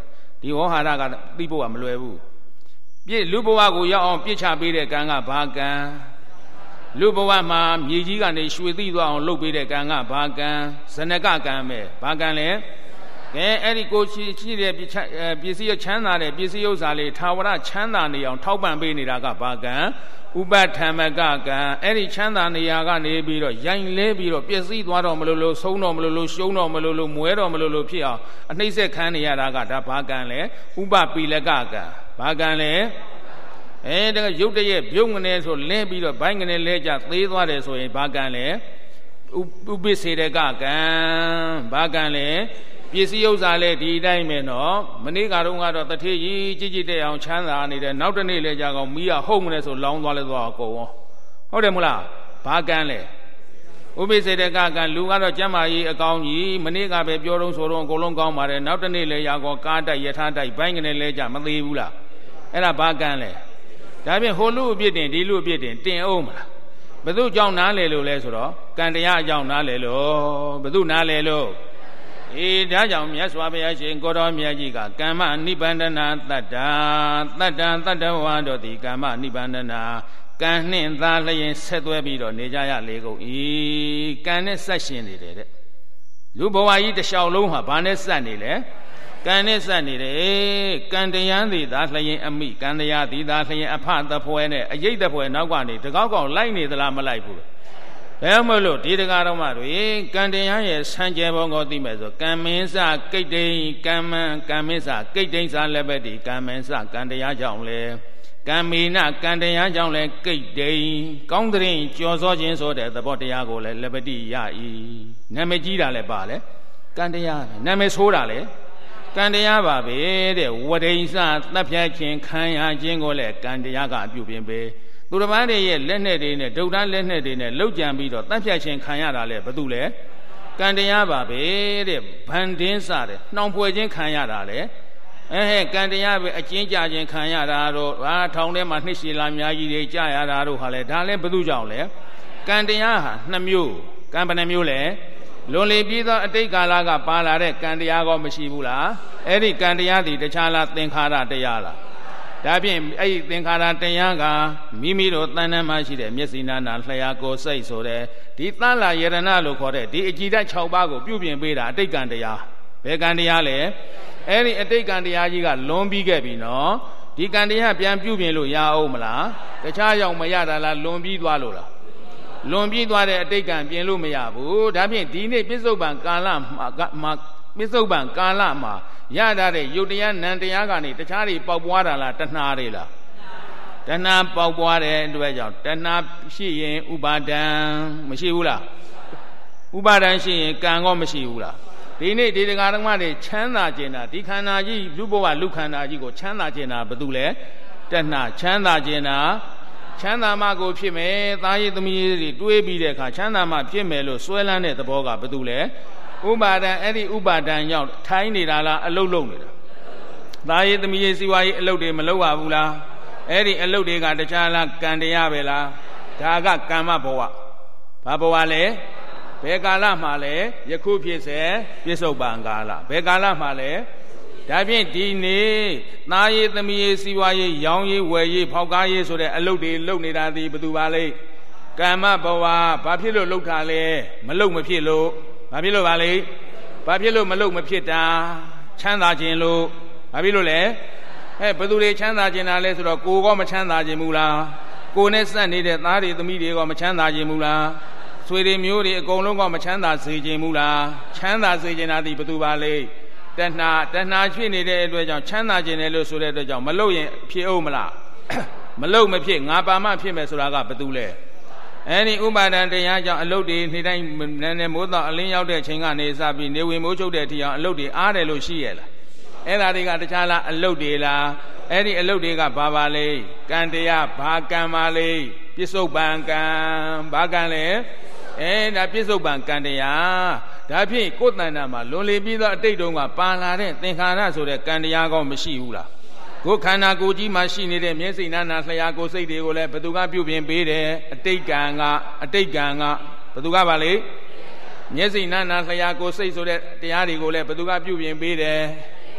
ဒီဝဟာရကသိဖို့ကမလွယ်ဘူးပြည့်လူဘဝကိုရောက်အောင်ပြစ်ချပေးတဲ့ကံကဘာကံလူဘဝမှာမြေကြီးကနေရွှေသိသွားအောင်လုပ်ပေးတဲ့ကံကဘာကံဇနကကံပဲဘာကံလဲကဲအဲ့ဒီကိုရှိရှိတဲ့ပစ္စည်းချမ်းသာတဲ့ပစ္စည်းဥစ္စာလေးထာဝရချမ်းသာနေအောင်ထောက်ပံ့ပေးနေတာကဘာကံဥပထမကကံအဲ့ဒီချမ်းသာနေရာကနေပြီးတော့ရိုင်လဲပြီးတော့ပစ္စည်းသွားတော့မလို့လို့ဆုံးတော့မလို့လို့ရှုံးတော့မလို့လို့မွဲတော့မလို့လို့ဖြစ်အောင်အနှိမ့်ဆက်ခံနေရတာကဒါဘာကံလဲဥပပိလကကံဘာကံလဲအဲဒါကရုတ်တရက်ပြုံးငနေဆိုလင်းပြီးတော့ဘိုင်းငနေလဲကြသေးသွားတယ်ဆိုရင်ဘာကံလဲဥပိစေတကကံဘာကံလဲပစ္စည်းဥစ္စာလဲဒီတိုင်းပဲနော်မနေ့ကတော့ကတော့တထေးကြီးကြည်ကြည်တဲ့အောင်ချမ်းသာနေတဲ့နောက်တနေ့လဲကြကောင်မီးကဟုတ်မလဲဆိုလောင်းသွားလဲသွားအကုန်ဟုတ်တယ်မလားဘာကံလဲဥပိစေတကကံလူကတော့ကျမ်းမာရေးအကောင်းကြီးမနေ့ကပဲပြောတော့ဆိုတော့အကုန်လုံးကောင်းပါတယ်နောက်တနေ့လဲရကောကားတိုက်ယထာတိုက်ဘိုင်းကနေလဲကြမသေးဘူးလားအဲ့ဒါဘာကံလဲဒါဖြင့်ဟိုလူအပြစ်တင်ဒီလူအပြစ်တင်တင်အောင်မလားဘယ်သူကြောင့်နားလဲလို့လဲဆိုတော့ကံတရားအကြောင်းနားလဲလို့ဘယ်သူနားလဲလို့အေးဒါကြောင့်မြတ်စွာဘုရားရှင်ကိုတော်မြတ်ကြီးကကမ္မနိဗ္ဗန္ဒနာတတ္တာတတ္တံတတ္တဝါတို့သည်ကမ္မနိဗ္ဗန္ဒနာကံနှင့်သာလျင်ဆက်သွဲပြီးတော့နေကြရလေကုန်၏ကံနဲ့ဆက်ရှင်နေတယ်တဲ့လူဘဝကြီးတစ်လျှောက်လုံးဟာဘာနဲ့ဆက်နေလဲကံနဲ့ဆက်နေတယ်ကံတရားသည်သာလျင်အမိကံတရားသည်သာလျင်အဖသဖွဲနဲ့အယိတ်သဖွဲနောက်ကနေတကောက်ကောက်လိုက်နေသလားမလိုက်ဘူးဘယ်မှလို့ဒီတရားတော်မှတွေကံတရားရဲ့ဆံကျဲဘုံကိုသိမယ်ဆိုကံမင်းစကိတ်တိန်ကံမန်ကံမင်းစကိတ်တိန်စလည်းပဲဒီကံမင်းစကံတရားကြောင့်လေကံမီနကံတရားကြောင့်လည်းကိတ်တိန်ကောင်းတဲ့ကြော်စောခြင်းဆိုတဲ့သဘောတရားကိုလည်းလက်ပတိရ၏နာမည်ကြီးတာလည်းပါလေကံတရားနာမည်ဆိုးတာလည်းကံတရားပါပဲတဲ့ဝဒိဉ္စတပ်ဖြတ်ခြင်းခံရခြင်းကိုလည်းကံတရားကအပြုပြင်ပေသူတစ်ပါးတွေရဲ့လက်နဲ့တွေနဲ့ဒုတ်တန်းလက်နဲ့တွေနဲ့လှုပ်ကြံပြီးတော့တပ်ဖြတ်ခြင်းခံရတာလေဘာတူလဲကံတရားပါပဲတဲ့ဗန်တင်းစတဲ့နှောင်ဖွဲ့ခြင်းခံရတာလေအဲဟဲ့ကံတရားပဲအကျဉ်းကြခြင်းခံရတာတော့ဟာထောင်ထဲမှာနှစ်ရှည်လာအများကြီးတွေကြာရတာတို့ဟာလေဒါလည်းဘာတူကြောင့်လဲကံတရားဟာနှစ်မျိုးကံဘယ်နှမျိုးလဲလွန်လေပြီးသောအတိတ်ကာလကပါလာတဲ့ကံတရားကောမရှိဘူးလားအဲ့ဒီကံတရားဒီတခြားလားသင်္ခါရတရားလားဒါဖြင့်အဲ့ဒီသင်္ခါရတရားကမိမိတို့တဏ္ဍမှာရှိတဲ့မျက်စိနာနာလျှာကိုယ်စိတ်ဆိုတဲ့ဒီသလယရဏလို့ခေါ်တဲ့ဒီအကြည်ဓာတ်၆ပါးကိုပြုပြင်ပေးတာအတိတ်ကံတရားဘယ်ကံတရားလဲအဲ့ဒီအတိတ်ကံတရားကြီးကလွန်ပြီးခဲ့ပြီနော်ဒီကံတရားပြန်ပြုပြင်လို့ရအောင်မလားတခြားရောက်မရတာလားလွန်ပြီးသွားလို့လားလွန်ပြီးသွားတဲ့အတိတ်ကံပြင်လို့မရဘူးဒါဖြင့်ဒီနေ့ပြစ္ဆုတ်ပံကာလမှာပြစ္ဆုတ်ပံကာလမှာရတာတဲ့ယုတ်တရားနံတရားကနေတခြားတွေပေါက်ပွားတာလားတဏှာတွေလားတဏှာပေါက်ပွားတဲ့အတွက်ကြောင့်တဏှာရှိရင်ဥပါဒံမရှိဘူးလားဥပါဒံရှိရင်ကံကောမရှိဘူးလားဒီနေ့ဒီတရားဓမ္မတွေချမ်းသာခြင်းတာဒီခန္ဓာကြီးလူဘဝလူခန္ဓာကြီးကိုချမ်းသာခြင်းတာဘာလို့လဲတဏှာချမ်းသာခြင်းတာချမ်းသာမှကိုဖြစ်မယ်သားရည်သမီးတွေတွေးပြီးတဲ့အခါချမ်းသာမှဖြစ်မယ်လို့စွဲလန်းတဲ့သဘောကဘာလို့လဲဥပါဒံအဲ့ဒီဥပါဒံရောက်ထိုင်းနေတာလားအလုတ်လုံနေတာသားရည်သမီးရေးစီဝါရေးအလုတ်တွေမလုပ်ပါဘူးလားအဲ့ဒီအလုတ်တွေကတခြားလားကံတရားပဲလားဒါကကမ္မဘဝဘာဘဝလဲဘယ်ကာလမှာလဲယခုဖြစ်စေပြစ္ဆုတ်ပံကာလဘယ်ကာလမှာလဲဒါဖြင့်ဒီနေ့သားရည်သမီးရေးစီဝါရေးရောင်းရေးဝယ်ရေးဖောက်ကားရေးဆိုတဲ့အလုတ်တွေလုပ်နေတာဒီဘယ်သူပါလဲကမ္မဘဝဘာဖြစ်လို့လုပ်တာလဲမလုပ်မဖြစ်လို့ဘာဖြစ်လို့ပါလဲဘာဖြစ်လို့မလုပ်မဖြစ်တာချမ်းသာခြင်းလို့ဘာဖြစ်လို့လဲဟဲ့ဘယ်သူတွေချမ်းသာခြင်းတာလဲဆိုတော့ကိုကောမချမ်းသာခြင်းဘူးလားကိုနဲ့စက်နေတဲ့သားတွေသမီးတွေကောမချမ်းသာခြင်းဘူးလားဆွေတွေမျိုးတွေအကုန်လုံးကောမချမ်းသာစေခြင်းဘူးလားချမ်းသာစေခြင်းတာဒီဘယ်သူပါလဲတဏှာတဏှာဖြစ်နေတဲ့အတွက်ကြောင့်ချမ်းသာခြင်းတယ်လို့ဆိုတဲ့အတွက်ကြောင့်မလုပ်ရင်ဖြစ်အောင်မလားမလုပ်မဖြစ်ငါပါမဖြစ်မယ်ဆိုတာကဘယ်သူလဲအဲ့ဒီဥပါဒံတရားကြောင့်အလုတ်တွေနေ့တိုင်းနည်းနည်းမိုးတော့အလင်းရောက်တဲ့ချိန်ကနေစပြီးနေဝင်မိုးချုပ်တဲ့အထိအောင်အလုတ်တွေအားတယ်လို့ရှိရလားအဲ့ဒါတွေကတခြားလားအလုတ်တွေလားအဲ့ဒီအလုတ်တွေကဘာပါလဲကံတရားဘာကံပါလဲပြစ္ဆုတ်ပံကံဘာကံလဲအဲဒါပြစ္ဆုတ်ပံကံတရားဒါဖြင့်ကိုယ်တဏ္ဍာမှာလွန်လေပြီးသောအတိတ်တုန်းကပါလာတဲ့သင်္ခါရဆိုတဲ့ကံတရားကောမရှိဘူးလားကိုယ်ခန္ဓာကိုယ်ကြီးမှာရှိနေတဲ့မျက်စိနာနာလျှာကိုယ်စိတ်တွေကိုလည်းဘသူကပြုပြင်ပေးတယ်အတိတ်ကံကအတိတ်ကံကဘသူကပါလေမျက်စိနာနာလျှာကိုယ်စိတ်ဆိုတဲ့တရားတွေကိုလည်းဘသူကပြုပြင်ပေးတယ်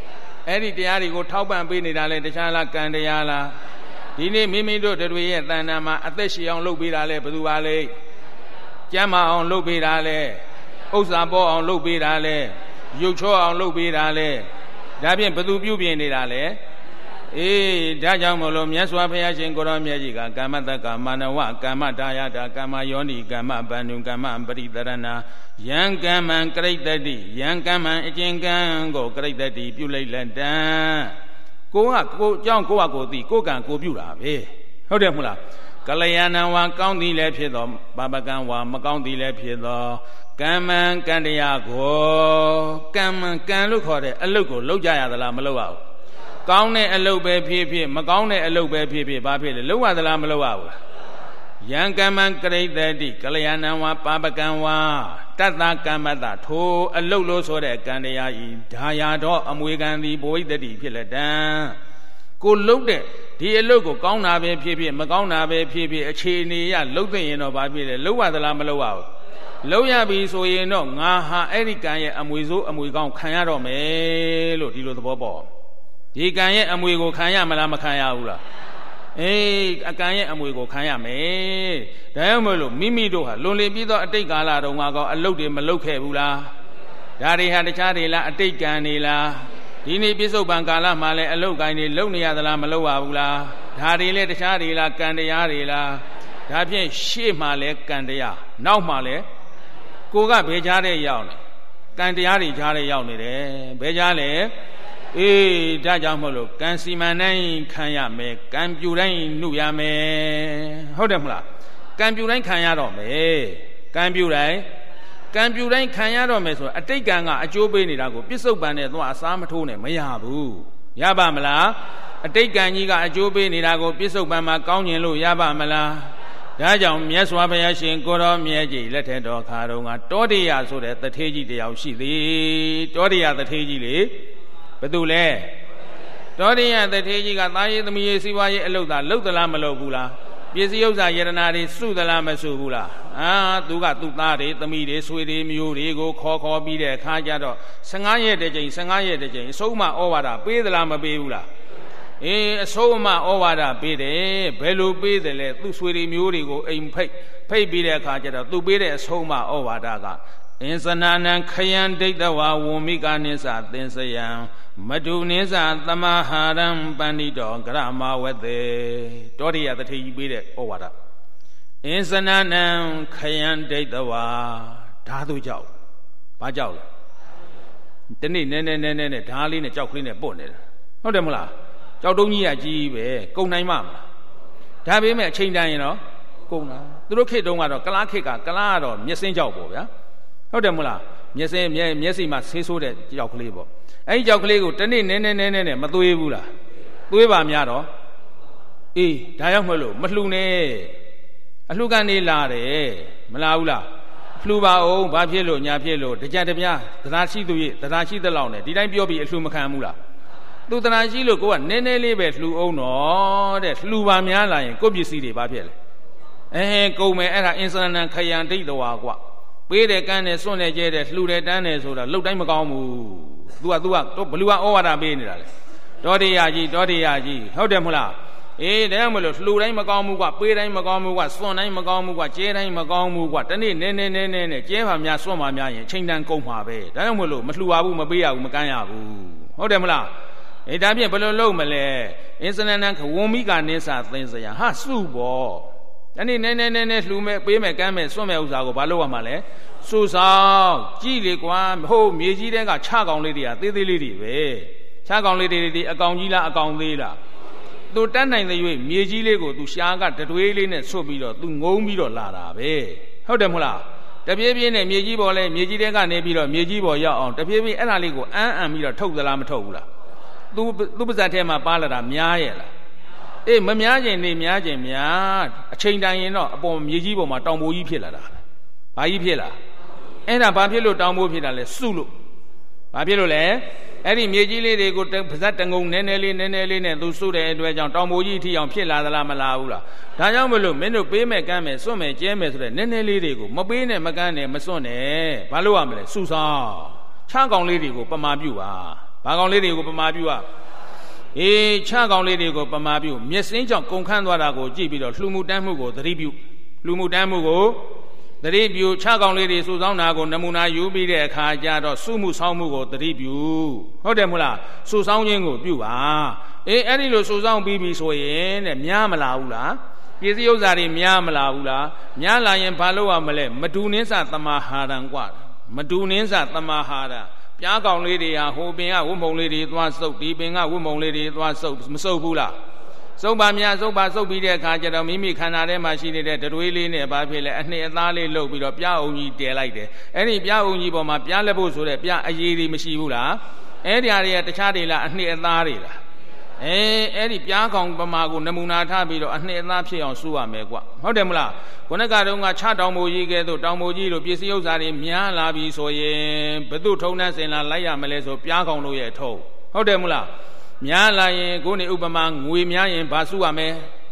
အဲ့ဒီတရားတွေကိုထောက်ပံ့ပေးနေတာလဲတခြားလားကံတရားလားဒီနေ့မိမိတို့တွေရဲ့တဏ္ဍာမှာအသက်ရှင်အောင်လုပ်ပေးတာလဲဘယ်သူပါလဲကျမ်းမာအောင်လုပ်ပေးတာလဲဥစ္စာပေါ်အောင်လုပ်ပေးတာလဲရုပ်ချောအောင်လုပ်ပေးတာလဲဒါဖြင့်ဘယ်သူပြုပြင်နေတာလဲအေးဒါကြောင့်မို့လို့မြတ်စွာဘုရားရှင်ကိုရောမြတ်ကြီးကကမ္မတက္ကမာနဝကမ္မတာယတာကမ္မယောနိကမ္မဗန္ဓုကမ္မပရိတရဏယံကမ္မံကရိတ္တိယံကမ္မံအကျဉ်ကံကိုကရိတ္တိပြုလိုက်လက်တံကိုကကိုအကြောင်းကိုကကိုသိကိုကံကိုပြုတာပဲဟုတ်တယ်မဟုတ်လားကလျာဏဝါကောင်းသည်လည်းဖြစ်သောပါပကံဝါမကောင်းသည်လည်းဖြစ်သောကမ္မံကံတရားကိုကမ္မံကံလို့ခေါ်တဲ့အလုပ်ကိုလုပ်ကြရသလားမလုပ်ရဘူးကောင်းတဲ့အလုပ်ပဲဖြစ်ဖြစ်မကောင်းတဲ့အလုပ်ပဲဖြစ်ဖြစ်ဘာဖြစ်လဲလုပ်ရသလားမလုပ်ရဘူးလားယံကမ္မံကရိတ္တိကလျာဏဝါပါပကံဝါတတ္တကမ္မတထိုအလုပ်လို့ဆိုတဲ့ကံတရားဤဒါယာတော့အမွေကံသည်ဘဝိတ္တိဖြစ်လက်တံကိုလှုပ်တဲ့ဒီအလုပ်ကိုကောင်းတာပဲဖြစ်ဖြစ်မကောင်းတာပဲဖြစ်ဖြစ်အခြေအနေရလှုပ်သိရင်တော့ဘာဖြစ်လဲလှုပ်ရသလားမလှုပ်ရဘူးလှုပ်ရပြီဆိုရင်တော့ငါဟာအဲ့ဒီကံရဲ့အမွေဆိုးအမွေကောင်းခံရတော့မယ်လို့ဒီလိုသဘောပေါက်ဒီကံရဲ့အမွေကိုခံရမလားမခံရဘူးလားအေးအကံရဲ့အမွေကိုခံရမယ်ဒါကြောင့်မလို့မိမိတို့ဟာလွန်လေပြီးသောအတိတ်ကာလတုန်းကတော့အလုတ်တွေမလုတ်ခဲ့ဘူးလားဒါတွေဟာတခြားတွေလားအတိတ်ကံတွေလားဒီနေ့ပြစ္ဆုတ်ပံကာလမှာလည်းအလုတ်ကိုင်းတွေလုံနေရသလားမလုံရဘူးလားဒါတွေလည်းတခြားတွေလားကံတရားတွေလားဒါဖြင့်ရှေ့မှာလည်းကံတရားနောက်မှာလည်းကိုကဘယ်ကြားတဲ့ရောက်လဲကံတရားတွေကြားတဲ့ရောက်နေတယ်ဘယ်ကြားလဲအေးဒါကြောင့်မို့လို့ကံစီမံတိုင်းခံရမယ်ကံပြူတိုင်းနှုတ်ရမယ်ဟုတ်တယ်မလားကံပြူတိုင်းခံရတော့မယ်ကံပြူတိုင်းကံပြူတိုင်းခံရတော့မယ်ဆိုအတိတ်ကံကအကျိုးပေးနေတာကိုပြစ္ဆုတ်ပံနဲ့သွားအစားမထိုးနဲ့မရဘူးရပါမလားအတိတ်ကံကြီးကအကျိုးပေးနေတာကိုပြစ္ဆုတ်ပံမှာကောင်းကျင်လို့ရပါမလားဒါကြောင့်မြတ်စွာဘုရားရှင်ကိုရောမြတ်ကြီးလက်ထက်တော်ခါတော်ကတောတိယဆိုတဲ့တထေးကြီးတယောက်ရှိသည်တောတိယတထေးကြီးလေဘယ်သူလဲတောတိယတထေးကြီးကသားရည်သမီးရည်စီးပွားရေးအလုပ်သာလုပ်သလားမလုပ်ဘူးလားပစ္စည်းဥစ္စာယတနာတွေစုသလားမစုဘူးလားအာသူကသူ့သားတွေသမီးတွေဆွေတွေမျိုးတွေကိုခေါ်ခေါ်ပြီးတဲ့အခါကျတော့ဆယ်ငါးရက်တစ်ချိန်ဆယ်ငါးရက်တစ်ချိန်အဆုံးမဩဝါဒပေးသလားမပေးဘူးလားအေးအဆုံးမဩဝါဒပေးတယ်ဘယ်လိုပေးတယ်လဲသူ့ဆွေတွေမျိုးတွေကိုအိမ်ဖိတ်ဖိတ်ပြီးတဲ့အခါကျတော့သူပေးတဲ့အဆုံးမဩဝါဒကအင်္စနာနံခယံဒိဋ္ဌဝါဝံမိကနိသသင်္စယံမတုနိသသမဟာရံပန္တိတောဂရမဝတေတောရိယတထေကြီးပေးတဲ့ဩဝါဒအင်္စနာနံခယံဒိဋ္ဌဝါဓာတုကြောက်ဘာကြောက်လဲတနေ့နဲနဲနဲနဲနဲ့ဓာလေးနဲ့ကြောက်ကလေးနဲ့ပုတ်နေတာဟုတ်တယ်မလားကြောက်တုံးကြီးကကြီးပဲကုံနိုင်မှာမလားဒါပေမဲ့အချိန်တန်ရင်တော့ကုံတာသူတို့ခေတ်တုန်းကတော့ကလားခေတ်ကကလားကတော့မျက်စင်းကြောက်ပေါ့ဗျာဟုတ်တယ်မလားမျက်စင်းမျက်စိမှာဆေးဆိုးတဲ့ကြောက်ကလေးပေါ့အဲ့ဒီကြောက်ကလေးကိုတနေ့နဲနဲနဲနဲနဲ့မသွေးဘူးလားသွေးပါများတော့အေးဒါရောက်မလို့မလှူနဲ့အလှကနေလာတယ်မလာဘူးလားလှူပါအောင်ဘာဖြစ်လို့ညာဖြစ်လို့တကြံတပြားတရားရှိသူရဲ့တရားရှိတဲ့လောက်နဲ့ဒီတိုင်းပြောပြီးအလှူမခံဘူးလားသူတရားရှိလို့ကိုကနည်းနည်းလေးပဲလှူအောင်တော့တဲ့လှူပါများလာရင်ကိုယ့်ပစ္စည်းတွေဘာဖြစ်လဲအဲကုန်မယ်အဲ့ဒါအင်္စရဏံခယံဒိဋ္ဌဝါကွပေးတယ်ကမ်းတယ်စွန့်တယ်ကျဲတယ်လှူတယ်တန်းတယ်ဆိုတာလှုပ်တိုင်းမကောင်းဘူး။ तू က तू ကတော့ဘလူကဩဝါဒပေးနေတာလေ။တောတိယကြီးတောတိယကြီးဟုတ်တယ်မဟုတ်လား။အေးဒါကြောင့်မလို့လှူတိုင်းမကောင်းဘူးကွာပေးတိုင်းမကောင်းဘူးကွာစွန့်တိုင်းမကောင်းဘူးကွာကျဲတိုင်းမကောင်းဘူးကွာတနေ့နဲနဲနဲနဲနဲ့ကျဲပါများစွန့်ပါများရင်ချိန်တန်ကုန်မှာပဲ။ဒါကြောင့်မလို့မလှူပါဘူးမပေးရဘူးမကမ်းရဘူး။ဟုတ်တယ်မလား။အေးဒါဖြင့်ဘယ်လိုလုပ်မလဲ။အင်္စနနံဝံမိကနိသသင်္စယဟာစုပေါ့။တနေ့နဲနဲနဲနဲလှူမဲ့ပေးမဲ့ကမ်းမဲ့စွန့်မဲ့ဥစ္စာကိုဘာလုပ်ရမှာလဲ။စုဆောင်ကြည့်လေကွာဟိုမြေကြီးတဲကခြကောင်လေးတွေကသေးသေးလေးတွေပဲခြကောင်လေးတွေဒီအကောင်ကြီးလားအကောင်သေးလားသူတတ်နိုင်တဲ့၍မြေကြီးလေးကိုသူရှားကတတွေးလေးနဲ့ဆွတ်ပြီးတော့သူငုံပြီးတော့လာတာပဲဟုတ်တယ်မဟုတ်လားတပြေးပြေးနဲ့မြေကြီးပေါ်လဲမြေကြီးတဲကနေပြီးတော့မြေကြီးပေါ်ရောက်အောင်တပြေးပြေးအဲ့ဒါလေးကိုအန်းအန်ပြီးတော့ထုတ်သလားမထုတ်ဘူးလားသူသူပါဇက်ထဲမှာပါလာတာများရဲ့လားအေးမများခြင်းနေများခြင်းများအချိန်တိုင်းရင်တော့အပေါ်မြေကြီးပေါ်မှာတောင်ပိုကြီးဖြစ်လာတာဘာကြီးဖြစ်လာအဲ့ဒါဘာဖြစ်လို့တောင်းဖို့ဖြစ်တာလဲစုလို့ဘာဖြစ်လို့လဲအဲ့ဒီမြေကြီးလေးတွေကိုပါဇက်တငုံနည်းနည်းလေးနည်းနည်းလေးနဲ့သူစုတဲ့အတွက်ကြောင့်တောင်မိုးကြီးထီအောင်ဖြစ်လာသလားမလာဘူးလားဒါကြောင့်မလို့မင်းတို့ပေးမဲ့ကမ်းမဲ့စွန့်မဲ့ကျဲမဲ့ဆိုတဲ့နည်းနည်းလေးတွေကိုမပေးနဲ့မကမ်းနဲ့မစွန့်နဲ့ဘာလို့ရမလဲစုဆောင်ချောင်းကောင်လေးတွေကိုပမာပြုပါဘာကောင်လေးတွေကိုပမာပြုอ่ะအေးချကောင်လေးတွေကိုပမာပြုမျက်စိကြောင့်ကုန်ခန်းသွားတာကိုကြည့်ပြီးတော့လှူမှုတန်းမှုကိုသတိပြုလှူမှုတန်းမှုကိုသတိပြုချကောင်လေးတွေစုဆောင်းတာကိုနမူနာယူပြီးတဲ့အခါကျတော့စုမှုဆောင်းမှုကိုသတိပြုဟုတ်တယ်မို့လားစုဆောင်းခြင်းကိုပြုပါအေးအဲ့ဒီလိုစုဆောင်းပြီးပြီဆိုရင်တဲ့များမလာဘူးလားပစ္စည်းဥစ္စာတွေများမလာဘူးလားများလာရင်ဘာလုပ်ရမလဲမဒုနင်းစသမာဟာရံกว่าမဒုနင်းစသမာဟာရံပြားကောင်လေးတွေဟာဟိုပင်ကဝုံမုံလေးတွေသွားစုပ်ဒီပင်ကဝုံမုံလေးတွေသွားစုပ်မစုပ်ဘူးလားစုပ်ပါများစုပ်ပါစုပ်ပြီးတဲ့အခါကျတော့မိမိခန္ဓာထဲမှာရှိနေတဲ့တတွေးလေးနဲ့ဘာဖြစ်လဲအနှစ်အသားလေးလှုပ်ပြီးတော့ပြားအုံကြီးတည်လိုက်တယ်အဲ့ဒီပြားအုံကြီးပေါ်မှာပြားလက်ဖို့ဆိုတဲ့ပြားအရည်တွေမရှိဘူးလားအဲ့ဒီအရာတွေကတခြားတွေလားအနှစ်အသားတွေလားအဲအဲ့ဒီပြားကောင်ပမာကိုနမူနာထားပြီးတော့အနှစ်အသားဖြစ်အောင်စုရမယ်ကွဟုတ်တယ်မလားခုနကတုန်းကခြတောင်မိုးကြီးကဲသို့တောင်မိုးကြီးလိုပစ္စည်းဥစ္စာတွေများလာပြီဆိုရင်ဘယ်သူထုံနှန်းစင်လာလိုက်ရမလဲဆိုပြားကောင်တို့ရဲ့ထုံဟုတ်တယ်မလားများလာရင်ကိုယ်နေဥပမာငွေများရင်ဘာစုရမလဲ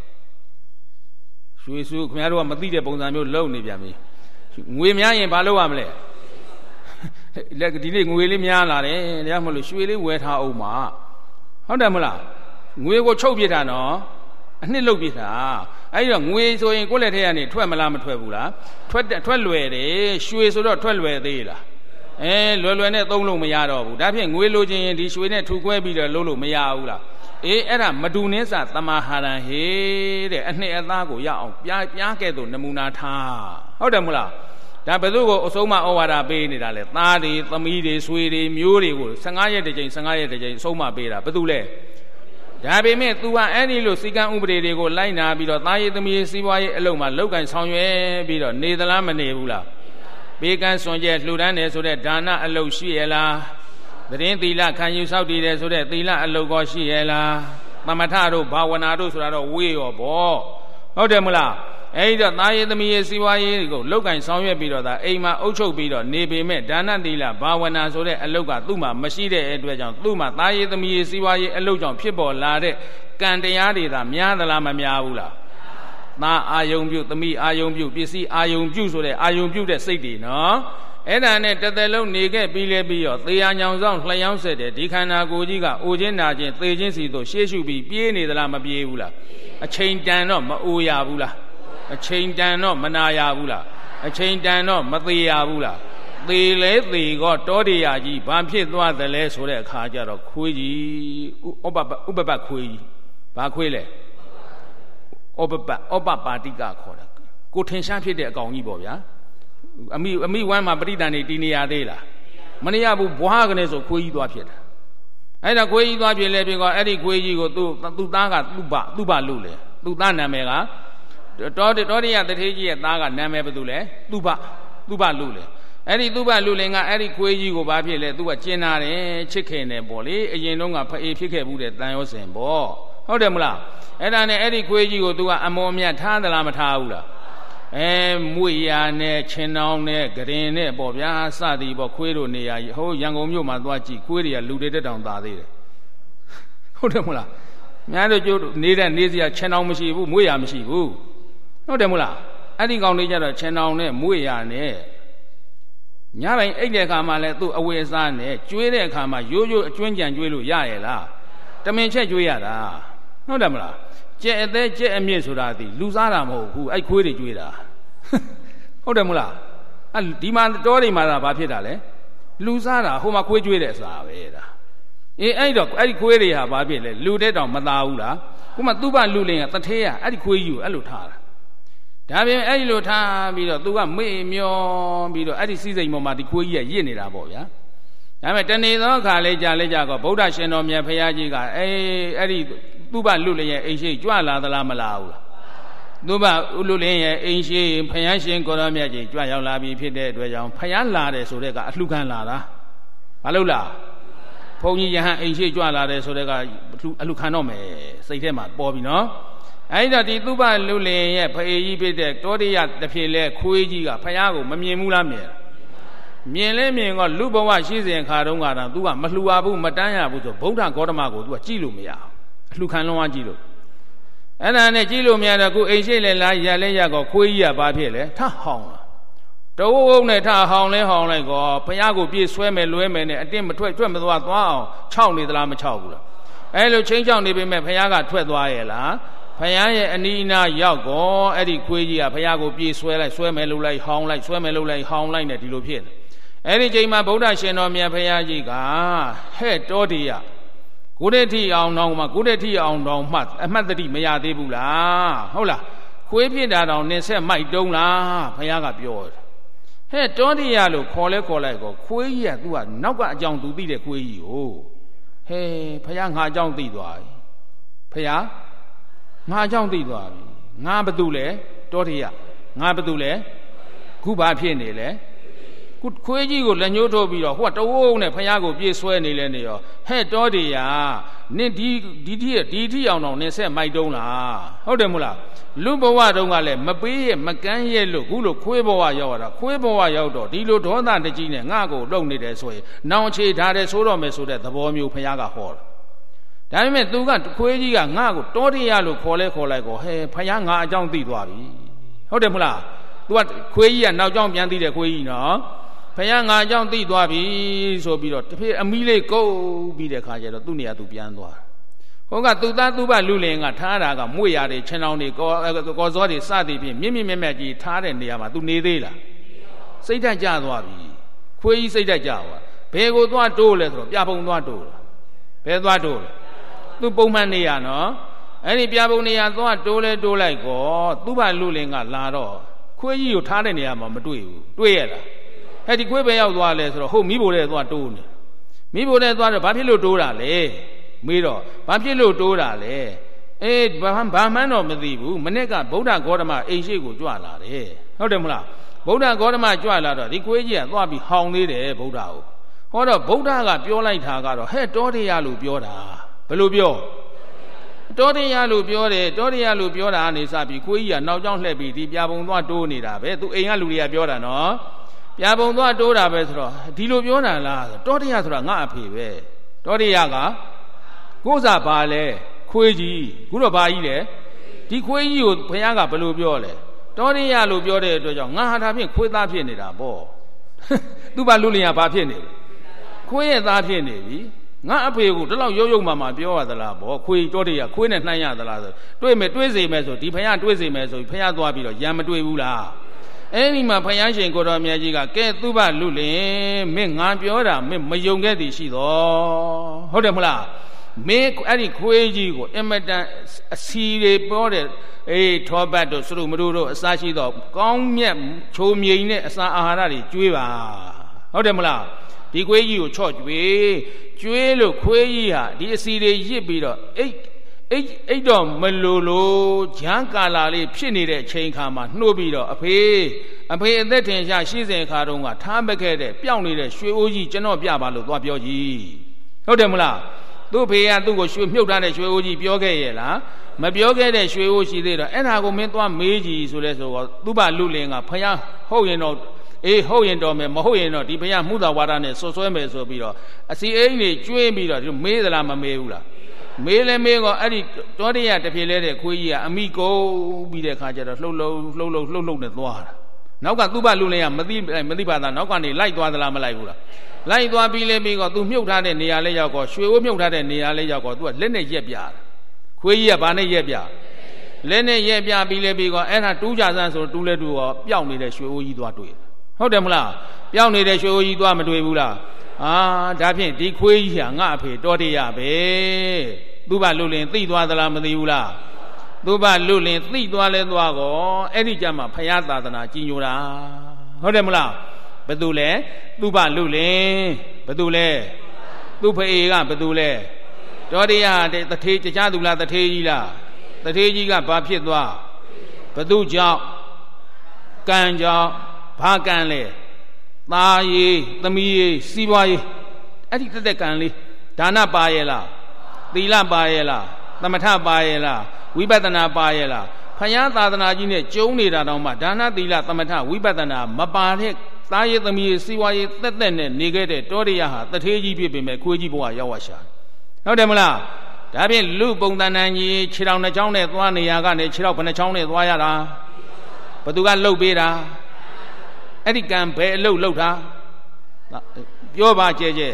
ရွှေစုခင်ဗျားတို့ကမသိတဲ့ပုံစံမျိုးလုံနေပြန်ပြီငွေများရင်ဘာလုပ်ရမလဲလက်ဒီနေ့ငွေလေးများလာတယ်တရားမလို့ရွှေလေးဝယ်ထားအောင်ပါဟုတ်တယ်မလားငွေကိုချုပ်ပြစ်တာနော်အနှစ်လုတ်ပြစ်တာအဲ့တော့ငွေဆိုရင်ကိုယ့်လက်ထဲကနေထွက်မလားမထွက်ဘူးလားထွက်ထွက်လွယ်တယ်ရွှေဆိုတော့ထွက်လွယ်သေးလားအဲလွယ်လွယ်နဲ့သုံးလို့မရတော့ဘူးဒါဖြင့်ငွေလိုချင်ရင်ဒီရွှေနဲ့ထူခွဲပြီးတော့လုံးလို့မရဘူးလားအေးအဲ့ဒါမဒုနင်းစသမာဟာရံဟေးတဲ့အနှစ်အသားကိုရအောင်ပြားပြားကဲ့သို့နမူနာထားဟုတ်တယ်မလားဒါဘယ်သူကိုအဆုံးမဩဝါဒပေးနေတာလဲသားတွေသမီးတွေဆွေတွေမျိုးတွေကိုဆယ်ငါးရက်တစ်ကြိမ်ဆယ်ငါးရက်တစ်ကြိမ်အဆုံးမပေးတာဘယ်သူလဲဒါပေမဲ့ तू ကအဲ့ဒီလိုစီကံဥပဒေတွေကိုလိုက်နာပြီးတော့သားရည်သမီးစီးပွားရေးအလုပ်မှာလောက်ကန်ဆောင်ရွက်ပြီးတော့နေသလားမနေဘူးလားပေးကမ်းစွန်ကြဲလှူဒန်းတယ်ဆိုတဲ့ဒါနအလုပ်ရှိရလားသတင်းသီလခံယူဆောက်တည်တယ်ဆိုတဲ့သီလအလုပ်ကောရှိရလားသမထတို့ဘာဝနာတို့ဆိုတာတော့ဝေးရောပေါ့ဟုတ်တယ်မလားအဲ့ဒီတော့သားရည်သမီးရဲ့စီးပွားရေးကိုလောက်ကင်ဆောင်ရွက်ပြီးတော့ဒါအိမ်မှာအုပ်ချုပ်ပြီးတော့နေပေမဲ့ဒါနသီလဘာဝနာဆိုတဲ့အလုပ်ကသူ့မှာမရှိတဲ့အတွက်ကြောင့်သူ့မှာသားရည်သမီးရဲ့စီးပွားရေးအလုပ်ကြောင့်ဖြစ်ပေါ်လာတဲ့ကံတရားတွေသာများသလားမများဘူးလားသားအာယုံပြုသမီးအာယုံပြုပစ္စည်းအာယုံပြုဆိုတဲ့အာယုံပြုတဲ့စိတ်တွေနော်အဲ့ဒါနဲ့တစ်သက်လုံးနေခဲ့ပြီးလဲပြီးတော့သေရညောင်ဆောင်လျှောင်းဆက်တဲ့ဒီခန္ဓာကိုယ်ကြီးကအိုခြင်းနာခြင်းသေခြင်းစီတို့ရှေ့ရှုပြီးပြေးနေသလားမပြေးဘူးလားအချိန်တန်တော့မအိုရဘူးလားအချိန်တန်တော့မနာရဘူးလားအချိန်တန်တော့မသေးရဘူးလားသေလဲသေကောတောရိယာကြီးဘာဖြစ်သွားသလဲဆိုတဲ့အခါကျတော့ခွေးကြီးဥပပဥပပခွေးကြီးဘာခွေးလဲဥပပဥပပါတိကခေါ်တာကိုထင်ရှားဖြစ်တဲ့အကောင်ကြီးပေါ့ဗျာအမိအမိဝမ်းမှာပရိသန်နေတီနေရသေးလားမနေရဘူးဘွားကနေဆိုခွေးကြီးသွားဖြစ်တာအဲ့ဒါခွေးကြီးသွားဖြစ်လဲပြီးတော့အဲ့ဒီခွေးကြီးကိုသူ့သူ့သားကသူ့ဘသူ့ဘလို့လေသူ့သားနာမည်ကတောတောရိယတထေးကြီးရဲ့သားကနာမည်ဘယ်သူလဲသူ့ဘသူ့ဘလို့လေအဲ့ဒီသူ့ဘလို့လေငါအဲ့ဒီခွေးကြီးကိုဘာဖြစ်လဲသူကကျင်နာတယ်ချစ်ခင်တယ်ပေါ့လေအရင်တုန်းကဖအေးဖြစ်ခဲ့ဘူးတဲ့တန်ရောစင်ပေါ့ဟုတ်တယ်မလားအဲ့ဒါနဲ့အဲ့ဒီခွေးကြီးကိုသူကအမောမြတ်ထားသလားမထားဘူးလားအဲမွေရနဲ့ချင်းတောင်းနဲ့ဂရင်နဲ့ပေါ့ဗျာစသည်ပေါ့ခွေးတို့နေရာဟိုရန်ကုန်မြို့မှာသွားကြည့်ခွေးတွေကလူတွေတက်တောင်သာသေးတယ်ဟုတ်တယ်မလားများတို့ကျိုးနေတဲ့နေစရာချင်းတောင်းမရှိဘူးမွေရမရှိဘူးဟုတ်တယ်မလားအဲ့ဒီကောင်လေးကြတော့ချင်းတောင်းနဲ့မွေရနဲ့ညပိုင်းအိတ်တဲ့အခါမှာလဲသူ့အဝေအစားနဲ့ကျွေးတဲ့အခါမှာရိုးရိုးအကျွင်းကြံကျွေးလို့ရရဲ့လားတမင်ချက်ကျွေးရတာဟုတ်တယ်မလားကျက်အသေးကျက်အမြင့်ဆိုတာဒီလူစားတာမဟုတ်ဘူးအဲ့ခွေးတွေကျွေးတာဟုတ်တယ်မလားအဲ့ဒီမှာတောတွေမှာဘာဖြစ်တာလဲလူစားတာဟိုမှာခွေးကျွေးတဲ့စားပဲဒါအေးအဲ့တော့အဲ့ဒီခွေးတွေဟာဘာဖြစ်လဲလူတဲ့တောင်မသားဘူးလားခုမှသူ့ဘလူလင်ကတထဲကအဲ့ဒီခွေးကြီးကိုအဲ့လိုထားတာဒါပြင်အဲ့ဒီလိုထားပြီးတော့သူကမေ့မျောပြီးတော့အဲ့ဒီစီးစိမ်ပေါ်မှာဒီခွေးကြီးကရစ်နေတာပေါ့ဗျာဒါပေမဲ့တနေ့သောအခါလေးကြာလေးကြာတော့ဗုဒ္ဓရှင်တော်မြတ်ဖရာကြီးကအေးအဲ့ဒီသူ့ဘလူလင်ရဲ့အိမ်ရှိကြွလာသလားမလာဘူးလားသူ့ဘလူလင်ရဲ့အိမ်ရှိဖယားရှင်ကိုရောမြတ်ကြီးကြွရောက်လာပြီဖြစ်တဲ့အတွက်ကြောင့်ဖယားလာတယ်ဆိုတဲ့ကအလှခံလာတာမဟုတ်လားဘုန်းကြီးယဟန်အိမ်ရှိကြွလာတယ်ဆိုတဲ့ကအလှခံတော့မယ်စိတ်ထဲမှာပေါ်ပြီနော်အဲ့ဒါဒီသူ့ဘလူလင်ရဲ့ဖအေးကြီးဖြစ်တဲ့တောရိယတစ်ဖြစ်လဲခွေးကြီးကဖယားကိုမမြင်ဘူးလားမြင်မြင်လဲမြင်တော့လူဘဝရှိစဉ်ခါတုန်းကတော့ तू ကမလှူရဘူးမတန်းရဘူးဆိုဗုဒ္ဓဂေါတမကို तू ကကြည့်လို့မရဘူးအလှခံလုံးဝကြည့်လို့အဲ့ဒါနဲ့ကြည့်လို့မရတော့ခုအိမ်ရှိလဲလားရလဲရကောခွေးကြီးကဘာဖြစ်လဲထဟောင်းလား Don't let her hound like go, Payago be swimmer, women, a dim twelve twelve wow, chow me the lama chow. I'll change on the Payaga twelve waela, Payaya and Nina Yago, Eddie Quia, Payago be swell like swimmer like hound like swimmer like hound like that European. Eddie Jama Boda Shenomia Payajiga, head Dodia. Goodety on no, goodety on no mat, a matadi mea de bula. Hola, Quapian that on Nessa might don't la, Payaga Biord. Hey, Dodia look, call it, call it, go, Quia, do a knock young to be the Quay. Oh, hey, Payanga young did why? Paya? Ma young did why? Nabadule, Dodia, Nabadule, Kuba Pienele. Good Quaji go Lanyoto be or what own a Payago be swanny lenio. Hey, Dodia, Nidi, Didi, Didi on on Nessa, my dona. Hodemula, Luboa dongale, Mabe, Macanye look, who look Queboa Yoda, Queboa Yodo, Dilo Dona de Gina, Nago, lonely this way. Now she had a sort of meso that the bomb you Payaga hall. Diamond Dugan to Quaji and Nago, Dodia look, call call like go, hey, Payanga, John Didwabi. Hodemula, what Quay and now John Bianti the Quay, no? Payanga young did wabi so be not a mile go be the Kajero Dunia to Piandoa. Oga to that Duba Luling at Taraga, Muya, the Chenoni, Gozori, Sadi, Mimi Memaji, Tar and Yama, to Nedela. Say that Jadwabi. Quay say that Jawa. Pego do a dole, Piabon do a dole. Pedro dole. To Bomania, no? Any Piabonia do a dole do like go, Duba Luling at Laro. Quay you Taraniama, Madu, Duela. Had the Quabe out wireless or home Mibo there what doing. Mibo there what a Papilo Dora lay. Miro, Papilo Dora lay. Eh, Baman or Medibu, Maneka, Boda Godama, Asia Juala, eh. Hodemla. Boda Godama Juala, the Quaja, what be hounded there, Boda. What a Boda got your light hagar, head Doria Lubioda. Pelubio. Doria Lubiode, Doria Lubioda, and his happy Quia, now John Levy, the Piabon what do need a bit to Ealuia Bioda, no? Yabonga Dora Betro, Dilubiona la, Doria Napi, Doriaga, Goza Bale, Quaji, Gurubaile, Di Quayu, Payaga Pelubiole, Doria Lubiode, Nahata Pin, Quita Pienida, Bo. Duba Lulia Papieni. Quay that Pieni, Napi, the long yo mamma, Bio the labo, Quay Doria, Queen and Naya the lather. Do him a twizy meso, Dipaya twizy meso, Payadwabilo, Yamadula. Any my Payashi and Godomiajiga, get Duba Luli, Ming Ampiora, Mayonga di Shido, Hodemula, make any quaji go, Emma see border, a tobato, Suru Mururo, Sashi dog, Gong Yam, Chomine, Sa Aharari, Juva, Hodemula, the Quayu church way, Juelo Quaya, the C D Yibido, eight. Eight dom Malolo, Jankala, Pinny, chain kama, no beater, a pay, a pay that thing, she's in Carunga, Tambacade, Pioni, Shuoji, General Biabalo, Wabioji. Hodemula, do pay and do shoot milk down at Shuoji Biogayela, Mabioga, Shuoji later, and I go meet one Meiji, so let's go, Duba Luling, a Paya, Hoyeno, a Hoyendom, and Mahoyeno, the Paya Muda Warane, so so meso beater. I see any Jue beater, you made the Lama Meula. Mele mego adi Doria the Pilete Quia, amigo be the Kajara, low, low, low, low, low, low, the water. Now got Duba Lulia, Madiba, no one like one the Lama Laigula. Like one Bile Migo, do milk that in the Aleago, Shu milk that in the Aleago, do a Lene Yebia. Quia Bane Yebia. Lene Yebia Bile Bigo, and her two jazans or two ledu or Piauni the Shu Idua to it. Hodemla, Piauni the Shu Idua Maduula. Ah, Dapi, the Quia, Napi, Doria, Be. Duba Lulin, three dwell the Lamadiula. Duba Lulin, three dwell in Dwago, Eddie Jama, Payata, than a Jinura. Hodemula, Badule, Duba Lulin, Badule, Dupa Ega, Badule, Doria, the Tate Jadula, the Tejila, the Tejiga, Papidwa, Baduja, Ganja, Paganle, Maye, the Mie, Siwai, Eddie the Canli, Dana Bayela. Dila Baela, Namata Baela, Wibadana Baela, Payatana Jine, Joni Radoma, Dana Dila Tamata, Wibadana, Mabane, Taye the Me, Siwai, that then negated Doria, the Teji Bibi, Kujiboa Yawasha. No demula, Dabin Lubondanani, Chirana Jonet, one Yagan, Chirop and a Jonet, Wayara, but you got low beta. အဲ့ဒီကံဘယ်အလုပ်လုပ်တာပြောပါကြဲကြဲ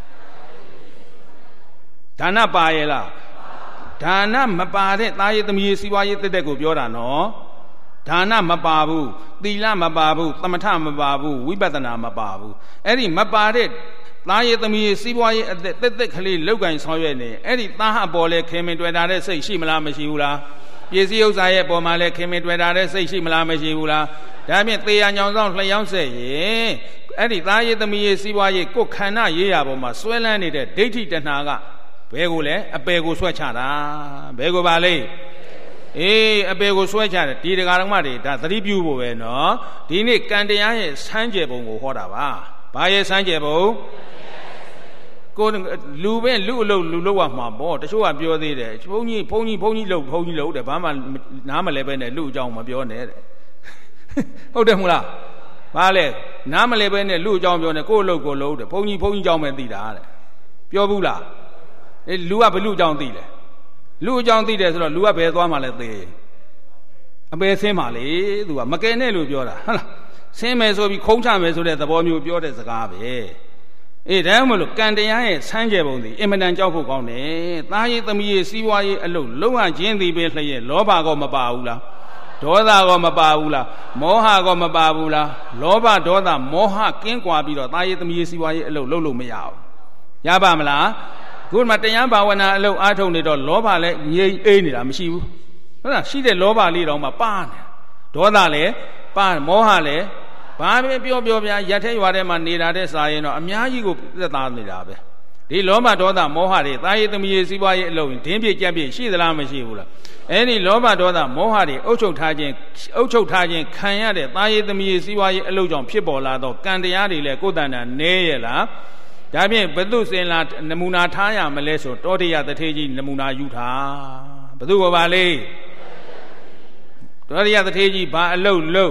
ဒါနပါရဲ့လားဒါနမပါတဲ့သားရည်သမီးရည်စီးပွားရေးတက်တက်ကိုပြောတာနော်ဒါနမပါဘူးသီလမပါဘူးသမထမပါဘူးဝိပဿနာမပါဘူးအဲ့ဒီမပါတဲ့သားရည်သမီးရည်စီးပွားရေးအသက်တက်တက်ကလေးလောက်ကင်ဆောင်ရွက်နေအဲ့ဒီသားအပေါ်လဲခင်မင်တွေ့တာတဲ့စိတ်ရှိမလားမရှိဘူးလားပစ္စည်းဥစ္စာရဲ့ပေါ်မှာလဲခင်မင်တွေ့တာတဲ့စိတ်ရှိမလားမရှိဘူးလားဒါဖြင့်သေရညောင်ဆောင်လျှောက်ဆက်ရင်အဲ့ဒီသားရည်သမီးရည်စီးပွားရေးကိုယ်ခန္ဓာရေးရပေါ်မှာဆွဲလန်းနေတဲ့ဒိဋ္ဌိတဏှာကဘယ်ကိုလဲအပေကိုဆွဲချတာဘယ်ကိုပါလဲအေးအပေကိုဆွဲချတယ်ဒီတရားတော်မတွေဒါသတိပြုဖို့ပဲနော်ဒီနေ့ကံတရားရဲ့စမ်းကြယ်ပုံကိုဟောတာပါဘာရဲ့စမ်းကြယ်ပုံကိုလူပဲလူအလုပ်လူလောက်မှာပေါ့တချို့ကပြောသေးတယ်ဘုန်းကြီးဘုန်းကြီးဘုန်းကြီးလို့ဘုန်းကြီးလို့တဲ့ဘာမှနားမလဲပဲနဲ့လူအကြောင်းမပြောနဲ့တဲ့ဟုတ်တယ်မလားဘာလဲနားမလဲပဲနဲ့လူအကြောင်းပြောနေကိုယ့်အလုပ်ကိုလို့တဲ့ဘုန်းကြီးဘုန်းကြီးကြောင်းပဲသိတာတဲ့ပြောဘူးလားအေးလူကဘယ်လူအကြောင်းသိလဲလူအကြောင်းသိတယ်ဆိုတော့လူကဘယ်သွားမှလဲသိအပေဆင်းပါလေသူကမကယ်နဲ့လို့ပြောတာဟုတ်လားဆင်းမယ်ဆိုပြီးခုံးချမယ်ဆိုတဲ့သဘောမျိုးပြောတဲ့စကားပဲအေးဒါမှမဟုတ်ကံတရားရဲ့ဆန်းကျယ်ပုံဒီအင်မတန်ကြောက်ဖို့ကောင်းတယ်သားရေးသမီးရေးစီးပွားရေးအလုပ်လုံးဝချင်းသည်ပဲလျက်လောဘကောမပါဘူးလားဒေါသကောမပါဘူးလားမောဟကောမပါဘူးလားလောဘဒေါသမောဟကင်းကွာပြီးတော့သားရေးသမီးရေးစီးပွားရေးအလုပ်လုပ်လို့မရဘူးရပါမလားခုမှတရားဘာဝနာအလုပ်အားထုတ်နေတော့လောဘလည်းငြိမ်အေးနေတာမရှိဘူးဟုတ်လားရှိတဲ့လောဘလေးတောင်မှပါနေဒေါသလည်းပါမောဟလည်းဘာပဲပြောပြောပြရက်ထဲရွာထဲမှာနေတာတဲ့စာရင်တော့အများကြီးကိုသက်သာနေတာပဲဒီလောဘဒေါသမောဟတွေတာရေးသမီးရေးစီးပွားရေးအလုပ်ဒင်းပြကြက်ပြရှိသလားမရှိဘူးလားအဲ့ဒီလောဘဒေါသမောဟတွေအုပ်ချုပ်ထားခြင်းအုပ်ချုပ်ထားခြင်းခံရတဲ့တာရေးသမီးရေးစီးပွားရေးအလုပ်ကြောင့်ဖြစ်ပေါ်လာတော့ကံတရားတွေလည်းကိုယ်တဏ္ဍာနည်းရဲ့လားဒါဖြင့်ဘသူစင်လာနမူနာထားရမလဲဆိုတောတိယတထေကြီးနမူနာယူထားဘသူကပါလေတောတိယတထေကြီးဘာအလုပ်လုပ်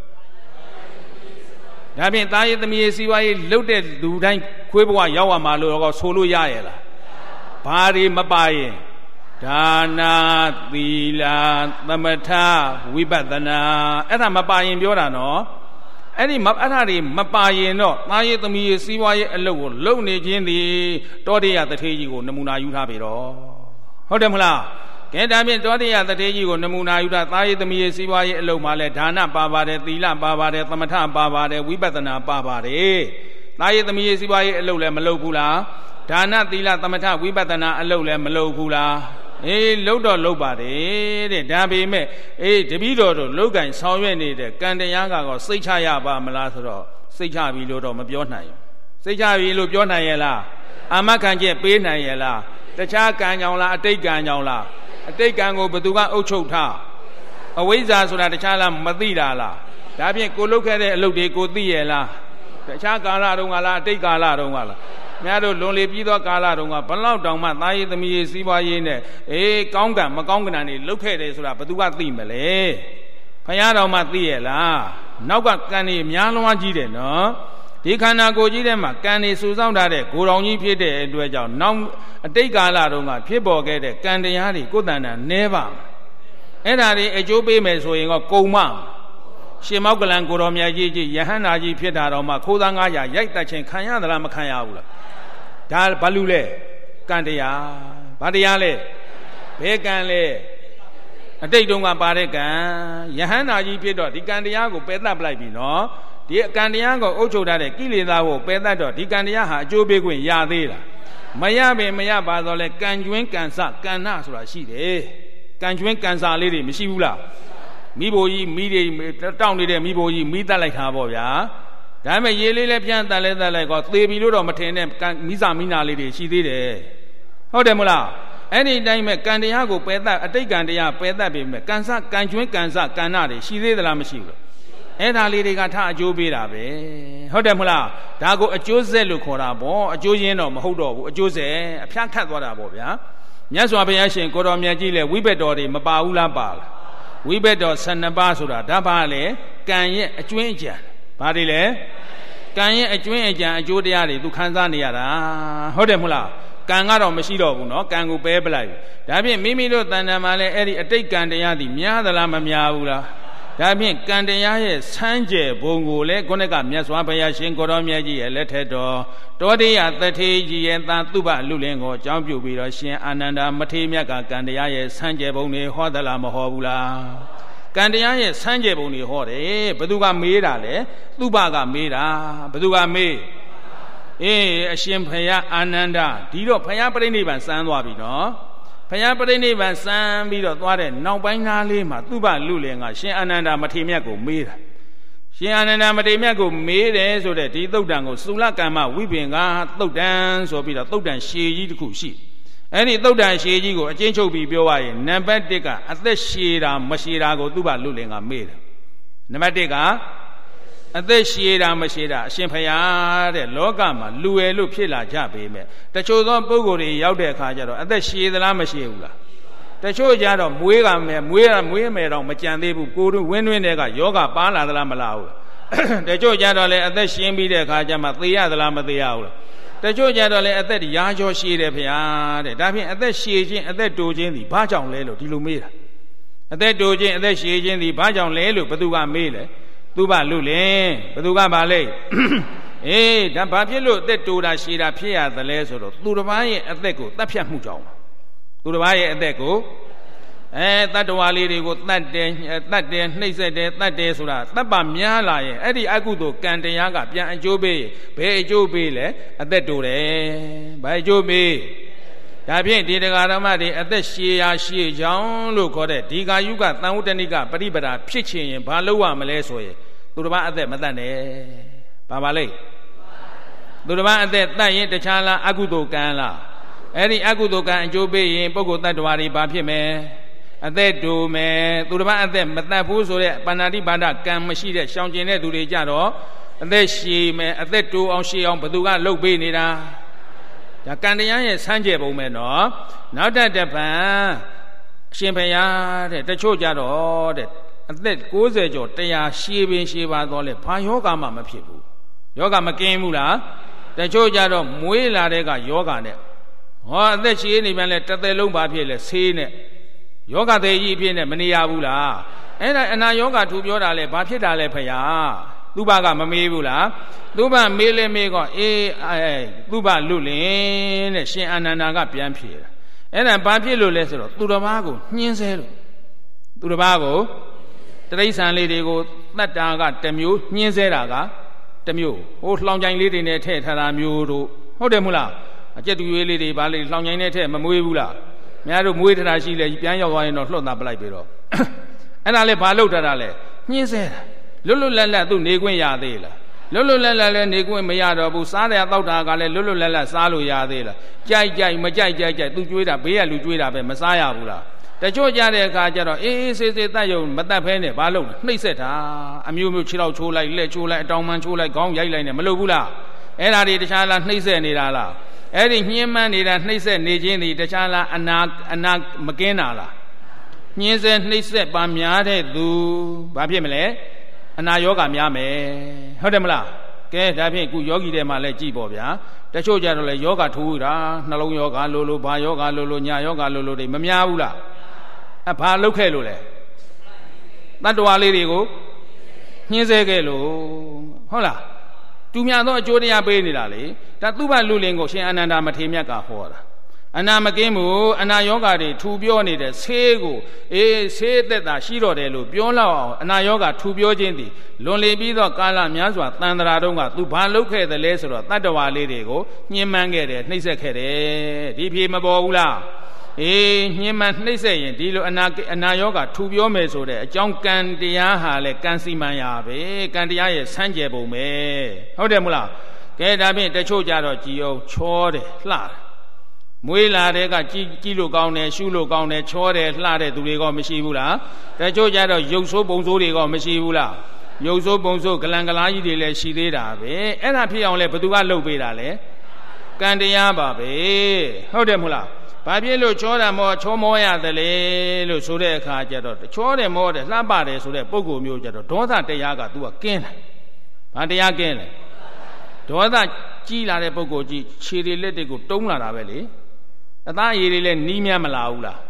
ဒါဖြင့်သားရေးသမီးရေးစီးပွားရေးလုပ်တဲ့လူတိုင်းခွေးဘဝရောက်ရမှာလို့တော့ဆိုလို့ရရဲ့လားဘာတွေမပါရင်ဒါနာသီလသမထဝိပဿနာအဲ့ဒါမပါရင်ပြောတာနော်အဲ့ဒီအဲ့ဒါတွေမပါရင်တော့သားရေးသမီးရေးစီးပွားရေးအလုပ်ကိုလုပ်နေခြင်းသည်တောတိယတထေကြီးကိုနမူနာယူထားပြီတော့ဟုတ်တယ်မလားကဲဒါဖြင့်တောတိယတထေကြီးကိုနမူနာယူထားသားရေးသမီးရေးစီးပွားရေးအလုပ်မှာလဲဒါနပါပါတယ်သီလပါပါတယ်သမထပါပါတယ်ဝိပဿနာပါပါတယ်သားရေးသမီးရေးစီးပွားရေးအလုပ်လည်းမလုပ်ဘူးလားဒါနသီလသမထဝိပဿနာအလုပ်လည်းမလုပ်ဘူးလားအေးလှုပ်တော့လှုပ်ပါတယ်တဲ့ဒါပေမဲ့အေးတပည့်တော်တို့လောက်ကင်ဆောင်ရွက်နေတဲ့ကံတရားကတော့စိတ်ချရပါမလားဆိုတော့စိတ်ချပြီလို့တော့မပြောနိုင်ဘူးစိတ်ချပြီလို့ပြောနိုင်ရဲ့လားအာမခံချက်ပေးနိုင်ရဲ့လားတခြားကံကြောင့်လားအတိတ်ကံကြောင့်လားအတိတ်ကံကိုဘသူကအုပ်ချုပ်ထားအဝိဇ္ဇာဆိုတာတခြားလားမသိတာလားဒါဖြင့်ကိုလုပ်ခဲ့တဲ့အလုပ်တွေကိုသိရဲ့လားတခြားကာလတုန်းကလားအတိတ်ကာလတုန်းကလားများတို့လွန်လေပြီးသောကာလတုန်းကဘလောက်တောင်မှသားရေးသမီးရေးစီးပွားရေးနဲ့အေးကောင်းကံမကောင်းကံတွေလုပ်ခဲ့တယ်ဆိုတာဘသူကသိမလဲဖယားတော်မှသိရဲ့လားနောက်ကကံတွေများလွှမ်းကြီးတယ်နော်ဒီခန္ဓာကိုယ်ကြီးထဲမှာကံတွေစူဆောင်းထားတဲ့ကိုယ်တော်ကြီးဖြစ်တဲ့အတွက်ကြောင့်နောက်အတိတ်ကာလတုန်းကဖြစ်ပေါ်ခဲ့တဲ့ကံတရားတွေကိုယ်တဏ္ဍာနည်းပါအဲ့ဒါတွေအကျိုးပေးမယ်ဆိုရင်ကကုံမရှင်မောက်ကလန်ကိုတော်မြတ်ကြီးကြီးယဟန္တာကြီးဖြစ်တာတော့မှခိုးသားငါးရာရိုက်တက်ခြင်းခံရသလားမခံရဘူးလားဒါဘာလို့လဲကံတရားဘာတရားလဲဘယ်ကံလဲအတိတ်တုန်းကပါတဲ့ကံယဟန္တာကြီးဖြစ်တော့ဒီကံတရားကိုပယ်တတ်ပလိုက်ပြီနော်ဒီကံတရားကိုအုပ်ချုပ်ထားတဲ့ကိလေသာကိုပယ်တတ်တော့ဒီကံတရားဟာအကျိုးပေးခွင့်ရသေးလားမရပင်မရပါတော့လဲကံကျွင်းကံစကံနာဆိုတာရှိတယ်ကံကျွင်းကံစာလေးတွေမရှိဘူးလားမိဘကြီးမိတွေတောင်းနေတဲ့မိဘကြီးမိတက်လိုက်တာပေါ့ဗျာဒါပေမဲ့ရေလေးလည်းပြန်တက်လဲတက်လိုက်ကောသေပြီလို့တော့မထင်နဲ့မိစာမိနာလေးတွေရှိသေးတယ်ဟုတ်တယ်မလားအဲ့ဒီတိုင်းမဲ့ကံတရားကိုပယ်တတ်အတိတ်ကံတရားပယ်တတ်ပြီမဲ့ကံစကံကျွင်းကံစကံနာတွေရှိသေးသလားမရှိဘူးအဲ့ဒါလေးတွေကထအကျိုးပေးတာပဲဟုတ်တယ်မလားဒါကိုအကျိုးဆက်လို့ခေါ်တာပေါ့အကျိုးရင်းတော့မဟုတ်တော့ဘူးအကျိုးဆက်အဖျားခတ်သွားတာပေါ့ဗျာမြတ်စွာဘုရားရှင်ကိုတော်မြတ်ကြီးလည်းဝိဘက်တော်တွေမပါဘူးလားပါလားဝိဘက်တော်ဆယ်နှစ်ပါးဆိုတာဒါပါလေကံရဲ့အကျွင်းအကြံဘာတွေလဲကံရဲ့အကျွင်းအကြံအကျိုးတရားတွေသူခံစားနေရတာဟုတ်တယ်မဟုတ်လားကံကတော့မရှိတော့ဘူးနော်ကံကိုပဲပလိုက်ဒါဖြင့်မိမိတို့တဏ္ဍာမှာလည်းအဲ့ဒီအတိတ်ကံတရားသည်များသလားမများဘူးလားဒါဖြင့်ကံတရားရဲ့ဆန်းကျယ်ဘုံကိုလည်းခုနကမြတ်စွာဘုရားရှင်ကိုရောမြတ်ကြီးရဲ့လက်ထက်တော်တောတိယတထေကြီးရဲ့သာသုဘလူလင်ကိုအကြောင်းပြုပြီးတော့ရှင်အာနန္ဒာမထေရမြတ်ကကံတရားရဲ့ဆန်းကျယ်ဘုံတွေဟောသလားမဟောဘူးလားကံတရားရဲ့ဆန်းကျယ်ဘုံတွေဟောတယ်ဘယ်သူကမေးတာလဲသုဘကမေးတာဘယ်သူကမေးအေးအရှင်ဘုရားအာနန္ဒာဒီတော့ဘုရားပြိဋိဘံစမ်းသွားပြီနော်ဘုရားပြိဋိဘံစမ်းပြီးတော့သွားတဲ့နောက်ပိုင်းသားလေးမှာသုဘလူလင်ကရှင်အာနန္ဒာမထေရမြတ်ကိုမေးတာရှင်အာနန္ဒာမထေရမြတ်ကိုမေးတယ်ဆိုတဲ့ဒီသုတ်တံကိုသုလကမ္မဝိပင်ကသုတ်တံဆိုပြီးတော့သုတ်တံရှည်ကြီးတစ်ခုရှိအဲ့ဒီသုတ်တံရှည်ကြီးကိုအကျဉ်းချုပ်ပြီးပြောရရင်နံပါတ်တစ်ကအသက်ရှည်တာမရှည်တာကိုသုဘလူလင်ကမေးတယ်နံပါတ်တစ်ကအသက်ရှည်တာမရှည်တာအရှင်ဘုရားတဲ့လောကမှာလူရယ်လို့ဖြစ်လာကြပေမဲ့တချို့သောပုဂ္ဂိုလ်တွေရောက်တဲ့အခါကျတော့အသက်ရှည်သလားမရှည်ဘူးလားတချို့ကြတော့မွေးကမယ်မွေးမွေးမယ်တော့မကြံသေးဘူးကိုယ်ဝင်းဝင်းတွေကယောဂပါလာသလားမလာဘူးတချို့ကြတော့လည်းအသက်ရှင်းပြီးတဲ့အခါကျမှသေရသလားမသေရဘူးလားတချို့ကြတော့လည်းအသက်ရာကျော်ရှည်တယ်ဘုရားတဲ့ဒါဖြင့်အသက်ရှည်ခြင်းအသက်တိုခြင်းသည်ဘာကြောင့်လဲလို့ဒီလိုမေးတာအသက်တိုခြင်းအသက်ရှည်ခြင်းသည်ဘာကြောင့်လဲလို့ဘယ်သူကမေးလဲသုဘလူလင်ဘယ်သူကပါလဲအေးဒါဘာဖြစ်လို့အသက်တိုတာရှည်တာဖြစ်ရသလဲဆိုတော့သူတစ်ပါးရဲ့အသက်ကိုတတ်ဖြတ်မှုကြောင့်ပါသူတစ်ပါးရဲ့အသက်ကိုအဲတတ္တဝါလေးတွေကိုတတ်တယ်တတ်တယ်နှိမ့်ဆက်တယ်တတ်တယ်ဆိုတာတတ်ပါများလာရင်အဲ့ဒီအကုသိုလ်ကံတရားကပြန်အကျိုးပေးဘယ်အကျိုးပေးလဲအသက်တိုတယ်ဘာအကျိုးပေးဒါဖြင့်ဒီတရားဓမ္မတွေအသက်ရှည်ရာရှည်ကြောင်းလို့ခေါ်တဲ့ဒီဃာယုကသံဝတ္တနိကပရိပဒါဖြစ်ခြင်းရင်ဘာလို့ရမလဲဆိုရင်သူတစ်ပါးအသက်မတတ်နဲ့ဘာပါလဲသူတစ်ပါးအသက်တတ်ရင်တခြားလားအကုသိုလ်ကံလားအဲ့ဒီအကုသိုလ်ကံအကျိုးပေးရင်ပုဂ္ဂိုလ်တ attva တွေဘာဖြစ်မယ်အသက်တူမယ်သူတစ်ပါးအသက်မတတ်ဘူးဆိုတဲ့ပါဏာတိပါဒကံမရှိတဲ့ရှောင်ကျင်တဲ့သူတွေကြတော့အသက်ရှည်မယ်အသက်တူအောင်ရှည်အောင်ဘယ်သူကလှုပ်ပေးနေတာဒါကံတရားရဲ့ဆန်းကျယ်ပုံပဲနော်နောက်တစ်တပံအရှင်ဘုရားတဲ့တချို့ကြတော့တဲ့အသက်ကိုးဆယ်ကျော်တရားရှည်ပင်ရှည်ပါတော့လေဘာယောဂမှမဖြစ်ဘူးယောဂမကင်းဘူးလားတချို့ကြတော့မွေးလာတဲ့ကယောဂနဲ့ဟောအသက်ရှည်နေပြန်လဲတစ်သက်လုံးဘာဖြစ်လဲဆေးနဲ့ယောဂသေးကြီးဖြစ်နေမနေရဘူးလားအဲ့ဒါအနာယောဂထူပြောတာလဲဘာဖြစ်တာလဲဖယားသူဘကမမေးဘူးလားသူဘမေးလဲမေးကောအေးအဲသူဘလွတ်လင်းတဲ့ရှင်အာနန္ဒာကပြန်ဖြေတာအဲ့ဒါဘာဖြစ်လို့လဲဆိုတော့သူတစ်ပါးကိုညှင်းဆဲလို့သူတစ်ပါးကိုတရိษံလေးတွေကိုတတ်တာကတစ်မျိုးညှင်းဆဲတာကတစ်မျိုးဟိုလှောင်ကြိုင်လေးတွေနဲ့ထည့်ထားတာမျိုးတို့ဟုတ်တယ်မို့လားအကျက်တူရွေးလေးတွေဘာလေးလှောင်ကြိုင်နဲ့ထည့်မမွေးဘူးလားမရတို့မွေးထတာရှိလဲပြန်ရောက်သွားရင်တော့လှော့သားပလိုက်ပြီတော့အဲ့ဒါလည်းဘာလုပ်တာလဲညှင်းဆဲတာလွတ်လွတ်လပ်လပ်သူနေခွင့်ရသေးလားလွတ်လွတ်လပ်လပ်လည်းနေခွင့်မရတော့ဘူးစားတယ်တောက်တာကလည်းလွတ်လွတ်လပ်လပ်စားလို့ရသေးလားကြိုက်ကြိုက်မကြိုက်ကြိုက်ကြိုက်သူကျွေးတာဘေးကလူကျွေးတာပဲမစားရဘူးလားတချို့ကြတဲ့အခါကျတော့အေးအေးဆေးဆေးတတ်ရုံမတတ်ဖဲနဲ့ဘာလုပ်လဲနှိပ်စက်တာအမျိုးမျိုးခြေထောက်ချိုးလိုက်လက်ချိုးလိုက်အတောင်မှန်ချိုးလိုက်ခေါင်းရိုက်လိုက်နဲ့မလုပ်ဘူးလားအဲ့ဒါတွေတခြားလားနှိပ်စက်နေတာလားအဲ့ဒီညှင်းမှန်းနေတာနှိပ်စက်နေခြင်းဒီတခြားလားအနာအနာမကင်းတာလားညှင်းဆဲနှိပ်စက်ပါများတဲ့သူဘာဖြစ်မလဲအနာယောဂများမယ်ဟုတ်တယ်မလားကဲဒါဖြင့်ခုယောဂီတွေမှာလည်းကြည်ပေါ့ဗျာတချို့ကြတော့လေယောဂထူတာနှလုံးယောဂလိုလိုဘာယောဂလိုလိုညာယောဂလိုလိုတွေမများဘူးလားအဘာလုတ်ခဲ့လို့လဲတတ္တဝါလေးတွေကိုညှင်းဆဲခဲ့လို့ဟုတ်လားတူများသောအကျိုးတရားပေးနေတာလေဒါသူ့ဘလူလင်ကိုရှင်အာနန္ဒာမထေရမြတ်ကဟောတာအနာမကင်းဘူးအနာယောဂတွေထူပြောနေတဲ့ဆေးကိုအေးဆေးသက်သာရှိတော့တယ်လို့ပြောလောက်အောင်အနာယောဂထူပြောခြင်းသည်လွန်လေပြီးတော့ကာလများစွာတန်တရာတုံးကသူဘာလုပ်ခဲ့သလဲဆိုတော့တတ္တဝါလေးတွေကိုညှင်းမှန်းခဲ့တယ်နှိပ်စက်ခဲ့တယ်ဒီဖြေမပေါ်ဘူးလားအေးညှင်းမှန်းနှိပ်စက်ရင်ဒီလိုအနာအနာယောဂထူပြောမယ်ဆိုတဲ့အကြောင်းကံတရားဟာလေကံစီမံရပဲကံတရားရဲ့ဆန်းကျယ်ပုံပဲဟုတ်တယ်မို့လားကဲဒါဖြင့်တချို့ကြတော့ကြည်အောင်ချောတယ်လှတယ်မွေးလာတဲ့ကကြည်ကြည်လို့ကောင်းတယ်ရှုလို့ကောင်းတယ်ချောတယ်လှတဲ့သူတွေကမရှိဘူးလားတချို့ကြတော့ရုပ်ဆိုးပုံဆိုးတွေကမရှိဘူးလားရုပ်ဆိုးပုံဆိုးဂလန်ဂလားကြီးတွေလည်းရှိသေးတာပဲအဲ့ဒါဖြစ်အောင်လဲဘယ်သူကလှုပ်ပေးတာလဲကံတရားပါပဲဟုတ်တယ်မို့လားဘာဖြစ်လို့ချောတာမောချောမောရတယ်လေလို့ဆိုတဲ့အခါကျတော့ချောတယ်မောတယ်လှပတယ်ဆိုတဲ့ပုံကိုမျိုးကျတော့ဒေါသတရားက तू ကကင်းတယ်ဘာတရားကင်းလဲဒေါသကြီးလာတဲ့ပုံကိုကြီးခြေတွေလက်တွေကိုတုံးလာတာပဲလေအသားရည်တွေလည်းနီးမြမလာဘူးလား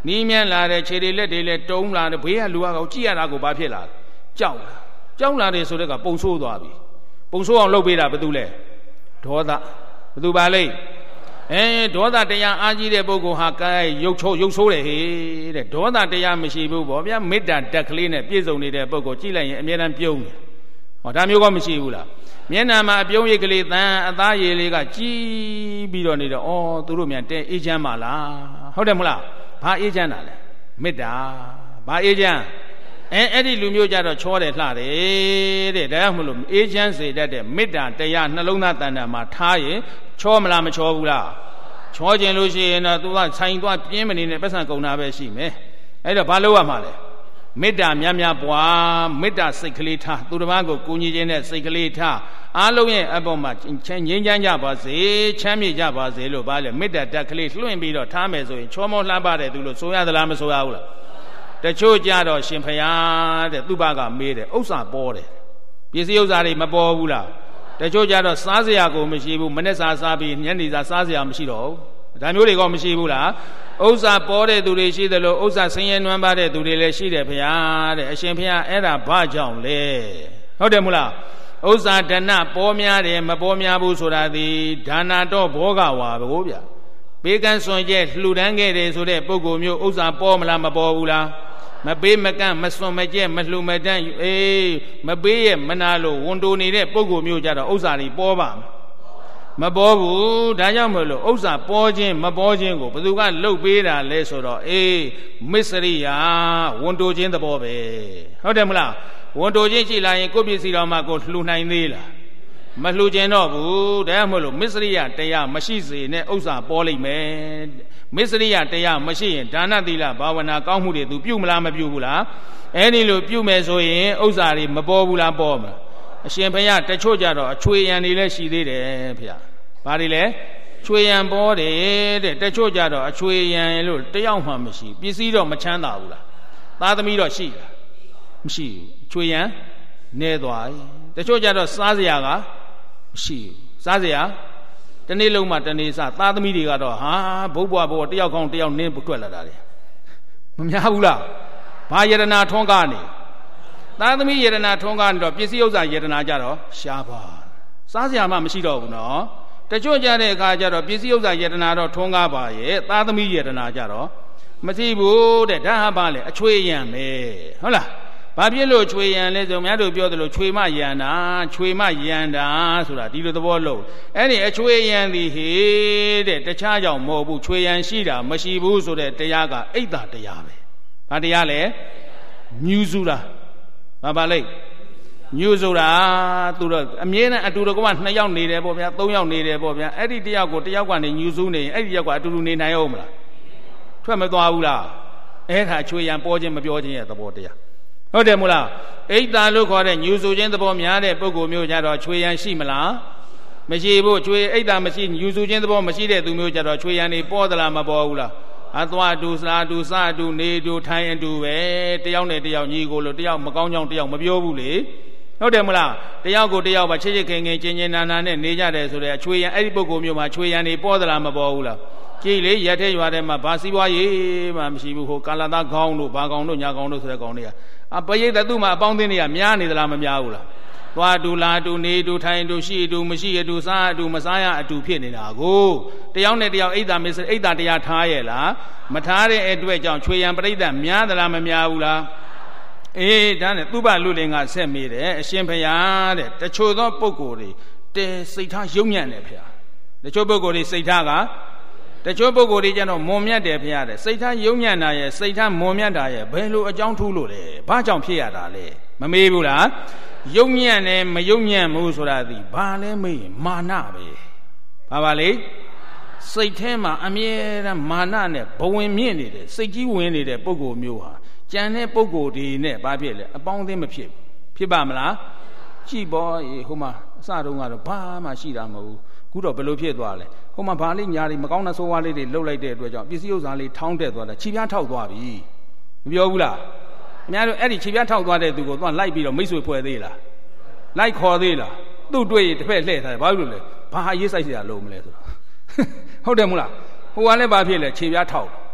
နီးမြန်းလာတဲ့ခြေတွေလက်တွေလည်းတုံးလာတယ်ဘေးကလူကတော့ကြည့်ရတာကိုဘာဖြစ်လာကြောက်လာကြောက်လာတယ်ဆိုတဲ့ကပုံဆိုးသွားပြီပုံဆိုးအောင်လုပ်ပေးတာဘယ်သူလဲဒေါသဘယ်သူပါလဲအဲဒေါသတရားအားကြီးတဲ့ပုဂ္ဂိုလ်ဟာကဲရုပ်ချိုးရုပ်ဆိုးတယ်ဟေးတဲ့ဒေါသတရားမရှိဘူးဗောဗျာမေတ္တာတက်ကလေးနဲ့ပြည့်စုံနေတဲ့ပုဂ္ဂိုလ်ကြည့်လိုက်ရင်အမြဲတမ်းပြုံးတယ်ဟောဒါမျိုးကမရှိဘူးလားမျက်နှာမှာအပြုံးရည်ကလေးတန်းအသားရည်လေးကကြီးပြီးတော့နေတော့ဩသူတို့မြန်တဲအေးချမ်းပါလားဟုတ်တယ်မလားဘာအေးချမ်းတာလဲမေတ္တာဘာအေးချမ်းအဲအဲ့ဒီလူမျိုးကြတော့ချောတယ်လှတယ်တဲ့ဒါကြောင့်မလို့အေးချမ်းစေတတ်တဲ့မေတ္တာတရားနှလုံးသားတဏ္ဍာမှာထားရင်ချောမလားမချောဘူးလားချောကျင်လို့ရှိရင်တော့သူကဆိုင်သွားပြင်းမနေနဲ့ပတ်စံကုန်တာပဲရှိမယ်အဲ့တော့ဘာလုပ်ရမှာလဲမေတ္တာများများပွားမေတ္တာစိတ်ကလေးထားသူတစ်ပါးကိုကူညီခြင်းနဲ့စိတ်ကလေးထားအားလုံးရဲ့အပေါ်မှာငြိမ်းချမ်းကြပါစေချမ်းမြေ့ကြပါစေလို့ပါလေမေတ္တာတက်ကလေးလွှင့်ပြီးတော့ထားမယ်ဆိုရင်ချောမောလှပတဲ့သူလို့ဆိုရသလားမဆိုရဘူးလားတချို့ကြတော့ရှင်ဖယားတဲ့သူ့ဘာကမေးတယ်ဥစ္စာပေါ်တယ်ပစ္စည်းဥစ္စာတွေမပေါ်ဘူးလားတချို့ကြတော့စားစရာကိုမရှိဘူးမနေ့စားစားပြီးညနေစားစားစရာမရှိတော့ဘူးဒါမျိုးတွေကမရှိဘူးလားဥစ္စာပေါ်တဲ့သူတွေရှိတယ်လို့ဥစ္စာဆင်းရဲနွမ်းပါတဲ့သူတွေလည်းရှိတယ်ဖယားတဲ့အရှင်ဖယားအဲ့ဒါဘာကြောင့်လဲဟုတ်တယ်မလားဥစ္စာဒါနပေါ်များတယ်မပေါ်များဘူးဆိုတာဒီဒါနတော့ဘောဂဝါဘိုးဗျပေးကမ်းစွန်ကျဲလှူဒန်းခဲ့တယ်ဆိုတဲ့ပုဂ္ဂိုလ်မျိုးဥစ္စာပေါ်မလားမပေါ်ဘူးလားမပေးမကန့်မစွန်မကျဲမလှူမတန်းအေးမပေးရဲ့မနာလို့ဝန်တိုနေတဲ့ပုဂ္ဂိုလ်မျိုးကြတော့ဥစ္စာတွေပေါ်ပါမပေါ်ဘူးဒါကြောင့်မလို့ဥစ္စာပေါ်ခြင်းမပေါ်ခြင်းကိုဘယ်သူကလှုပ်ပေးတာလဲဆိုတော့အေးမစ္စရိယာဝန်တိုခြင်းသဘောပဲဟုတ်တယ်မလားဝန်တိုခြင်းရှိလာရင်ကိုယ့်ပစ္စည်းတော်မှာကိုလှူနိုင်သေးလားမလှူခြင်းတော့ဘူးဒါကြောင့်မလို့မစ္စရိယတရားမရှိစေနဲ့ဥစ္စာပေါ်လိမ့်မယ်မစ္စရိယတရားမရှိရင်ဒါနသီလဘာဝနာကောင်းမှုတွေသူပြုမလားမပြုဘူးလားအဲ့ဒီလိုပြုမယ်ဆိုရင်ဥစ္စာတွေမပေါ်ဘူးလားပေါ်မလားအရှင်ဘုရားတချို့ကြတော့အချွေရံတွေလည်းရှိသေးတယ်ဖေ။ဘာတွေလဲချွေရံပေါ်တယ်တဲ့တချို့ကြတော့အချွေရံလို့တယောက်မှမရှိပစ္စည်းတော့မချမ်းသာဘူးလားသားသမီးတော့ရှိလားမရှိဘူးချွေရံနေသွားတချို့ကြတော့စားစရာကမရှိဘူးစားစရာတနေ့လုံးမှတနေ့စားသားသမီးတွေကတော့ဟာဘုတ်ဘွားဘောတယောက်ကောင်းတယောက်နင်းထွက်လာတာလေမများဘူးလားဘာယရနာထွန်းကားနေသားသမီးယရနာထွန်းကားနေတော့ပစ္စည်းဥစ္စာယရနာကြတော့ရှားပါစားစရာမှမရှိတော့ဘူးနော်တချို့ကြတဲ့အခါကျတော့ပစ္စည်းဥစ္စာယရနာတော့ထွန်းကားပါရဲ့သားသမီးယရနာကြတော့မရှိဘူးတဲ့ဒါဟာပါလေအချွေရံပဲဟုတ်လားဘာဖြစ်လို့ချွေရံလဲဆိုများတို့ပြောသလိုချွေမရံတာချွေမရံတာဆိုတာဒီလိုသဘောလုံးအဲ့ဒီအချွေရံသည်ဟေးတဲ့တခြားကြောင့်မဟုတ်ဘူးချွေရံရှိတာမရှိဘူးဆိုတဲ့တရားကအိတ်တာတရားပဲဘာတရားလဲညူစုတာဘာပါလဲညူဆိုတာသူတော့အမြဲတမ်းအတူတကွနှစ်ယောက်နေတယ်ပေါ့ဗျာသုံးယောက်နေတယ်ပေါ့ဗျာအဲ့ဒီတယောက်ကိုတယောက်ကနေညူစုနေရင်အဲ့ဒီတယောက်ကအတူတူနေနိုင်အောင်မလားထွက်မသွားဘူးလားအဲ့ဒါချွေရံပေါ်ခြင်းမပြောခြင်းရဲ့သဘောတရားဟုတ်တယ်မို့လားအိတ်တာလို့ခေါ်တဲ့ညူစုခြင်းသဘောများတဲ့ပုဂ္ဂိုလ်မျိုးကြတော့ချွေရန်ရှိမလားမရှိဘူးချွေအိတ်တာမရှိညူစုခြင်းသဘောမရှိတဲ့သူမျိုးကြတော့ချွေရန်နေပေါ်သလားမပေါ်ဘူးလားအသွားတူစားတူစားတူနေတူထိုင်အတူပဲတယောက်နဲ့တယောက်ညီကိုလို့တယောက်မကောင်းကြောင်တယောက်မပြောဘူးလေဟုတ်တယ်မလားတယောက်ကိုတယောက်ပါချစ်ချစ်ခင်ခင်ချင်းချင်းနာနာနဲ့နေကြတယ်ဆိုတဲ့အချွေရန်အဲ့ဒီပုဂ္ဂိုလ်မျိုးမှာချွေရန်နေပေါ်သလားမပေါ်ဘူးလားကြည်လေရက်ထဲရွာထဲမှာဘာစီးပွားရေးမှမရှိဘူးဟိုကာလာသားခေါင်းတို့ဘာကောင်တို့ညာကောင်တို့ဆိုတဲ့ကောင်တွေကအပရိသတ်သူ့မှာအပေါင်းအသင်းတွေကများနေသလားမများဘူးလားသွားတူလာတူနေတူထိုင်တူရှိတူမရှိတူစားတူမစားရအတူဖြစ်နေတာကိုတယောက်နဲ့တယောက်အိတ်တာမစ္စအိတ်တာတရားထားရဲ့လားမထားတဲ့အတွက်ကြောင့်ချွေရန်ပရိသတ်များသလားမများဘူးလားအေးဒါနဲ့သူ့ဘလူလင်ကဆက်မိတယ်အရှင်ဘုရားတဲ့တချို့သောပုဂ္ဂိုလ်တွေတဲစိတ်ထားယုံညံ့တယ်ဖေ။တချို့ပုဂ္ဂိုလ်တွေစိတ်ထားကတချို့ပုဂ္ဂိုလ်တွေကျတော့မွန်မြတ်တယ်ဖေရတဲ့စိတ်ထားယုံညံ့တာရဲ့စိတ်ထားမွန်မြတ်တာရဲ့ဘယ်လိုအကြောင်းထူးလို့လဲဘာကြောင့်ဖြစ်ရတာလဲမမေးဘူးလားယုံညံ့တယ်မယုံညံ့ဘူးဆိုတာဒီဘာလဲမေးမာနပဲဘာပါလဲစိတ်ထဲမှာအမြဲတမ်းမာနနဲ့ဘဝင်မြင့်နေတယ်စိတ်ကြီးဝင်နေတဲ့ပုဂ္ဂိုလ်မျိုးဟာကြံတဲ့ပုဂ္ဂိုလ်တွေနဲ့ဘာဖြစ်လဲအပေါင်းအသင်းမဖြစ်ဖြစ်ပါမလားကြည်ပေါ်ဟိုမှာအစတုန်းကတော့ဘာမှရှိတာမဟုတ်ဘူးခုတော့ဘယ်လိုဖြစ်သွားလဲဟိုမှာဘာလေးညာလေးမကောင်းတဲ့ဆိုးဝါးလေးတွေလှုပ်လိုက်တဲ့အတွက်ကြောင့်ပစ္စည်းဥစ္စာလေးထောင်းတက်သွားတာခြေပြားထောက်သွားပြီမပြောဘူးလားအများတို့အဲ့ဒီခြေပြားထောက်သွားတဲ့သူကိုသွားလိုက်ပြီးတော့မိတ်ဆွေဖွဲ့သေးလားလိုက်ခေါ်သေးလားသူ့တွေ့ရင်တစ်ဖက်လှည့်ထားတယ်ဘာလို့လဲဘာရေးဆိုင်စရာလုံးမလဲဆိုတော့ဟုတ်တယ်မို့လားဟိုကလည်းဘာဖြစ်လဲခြေပြားထောက်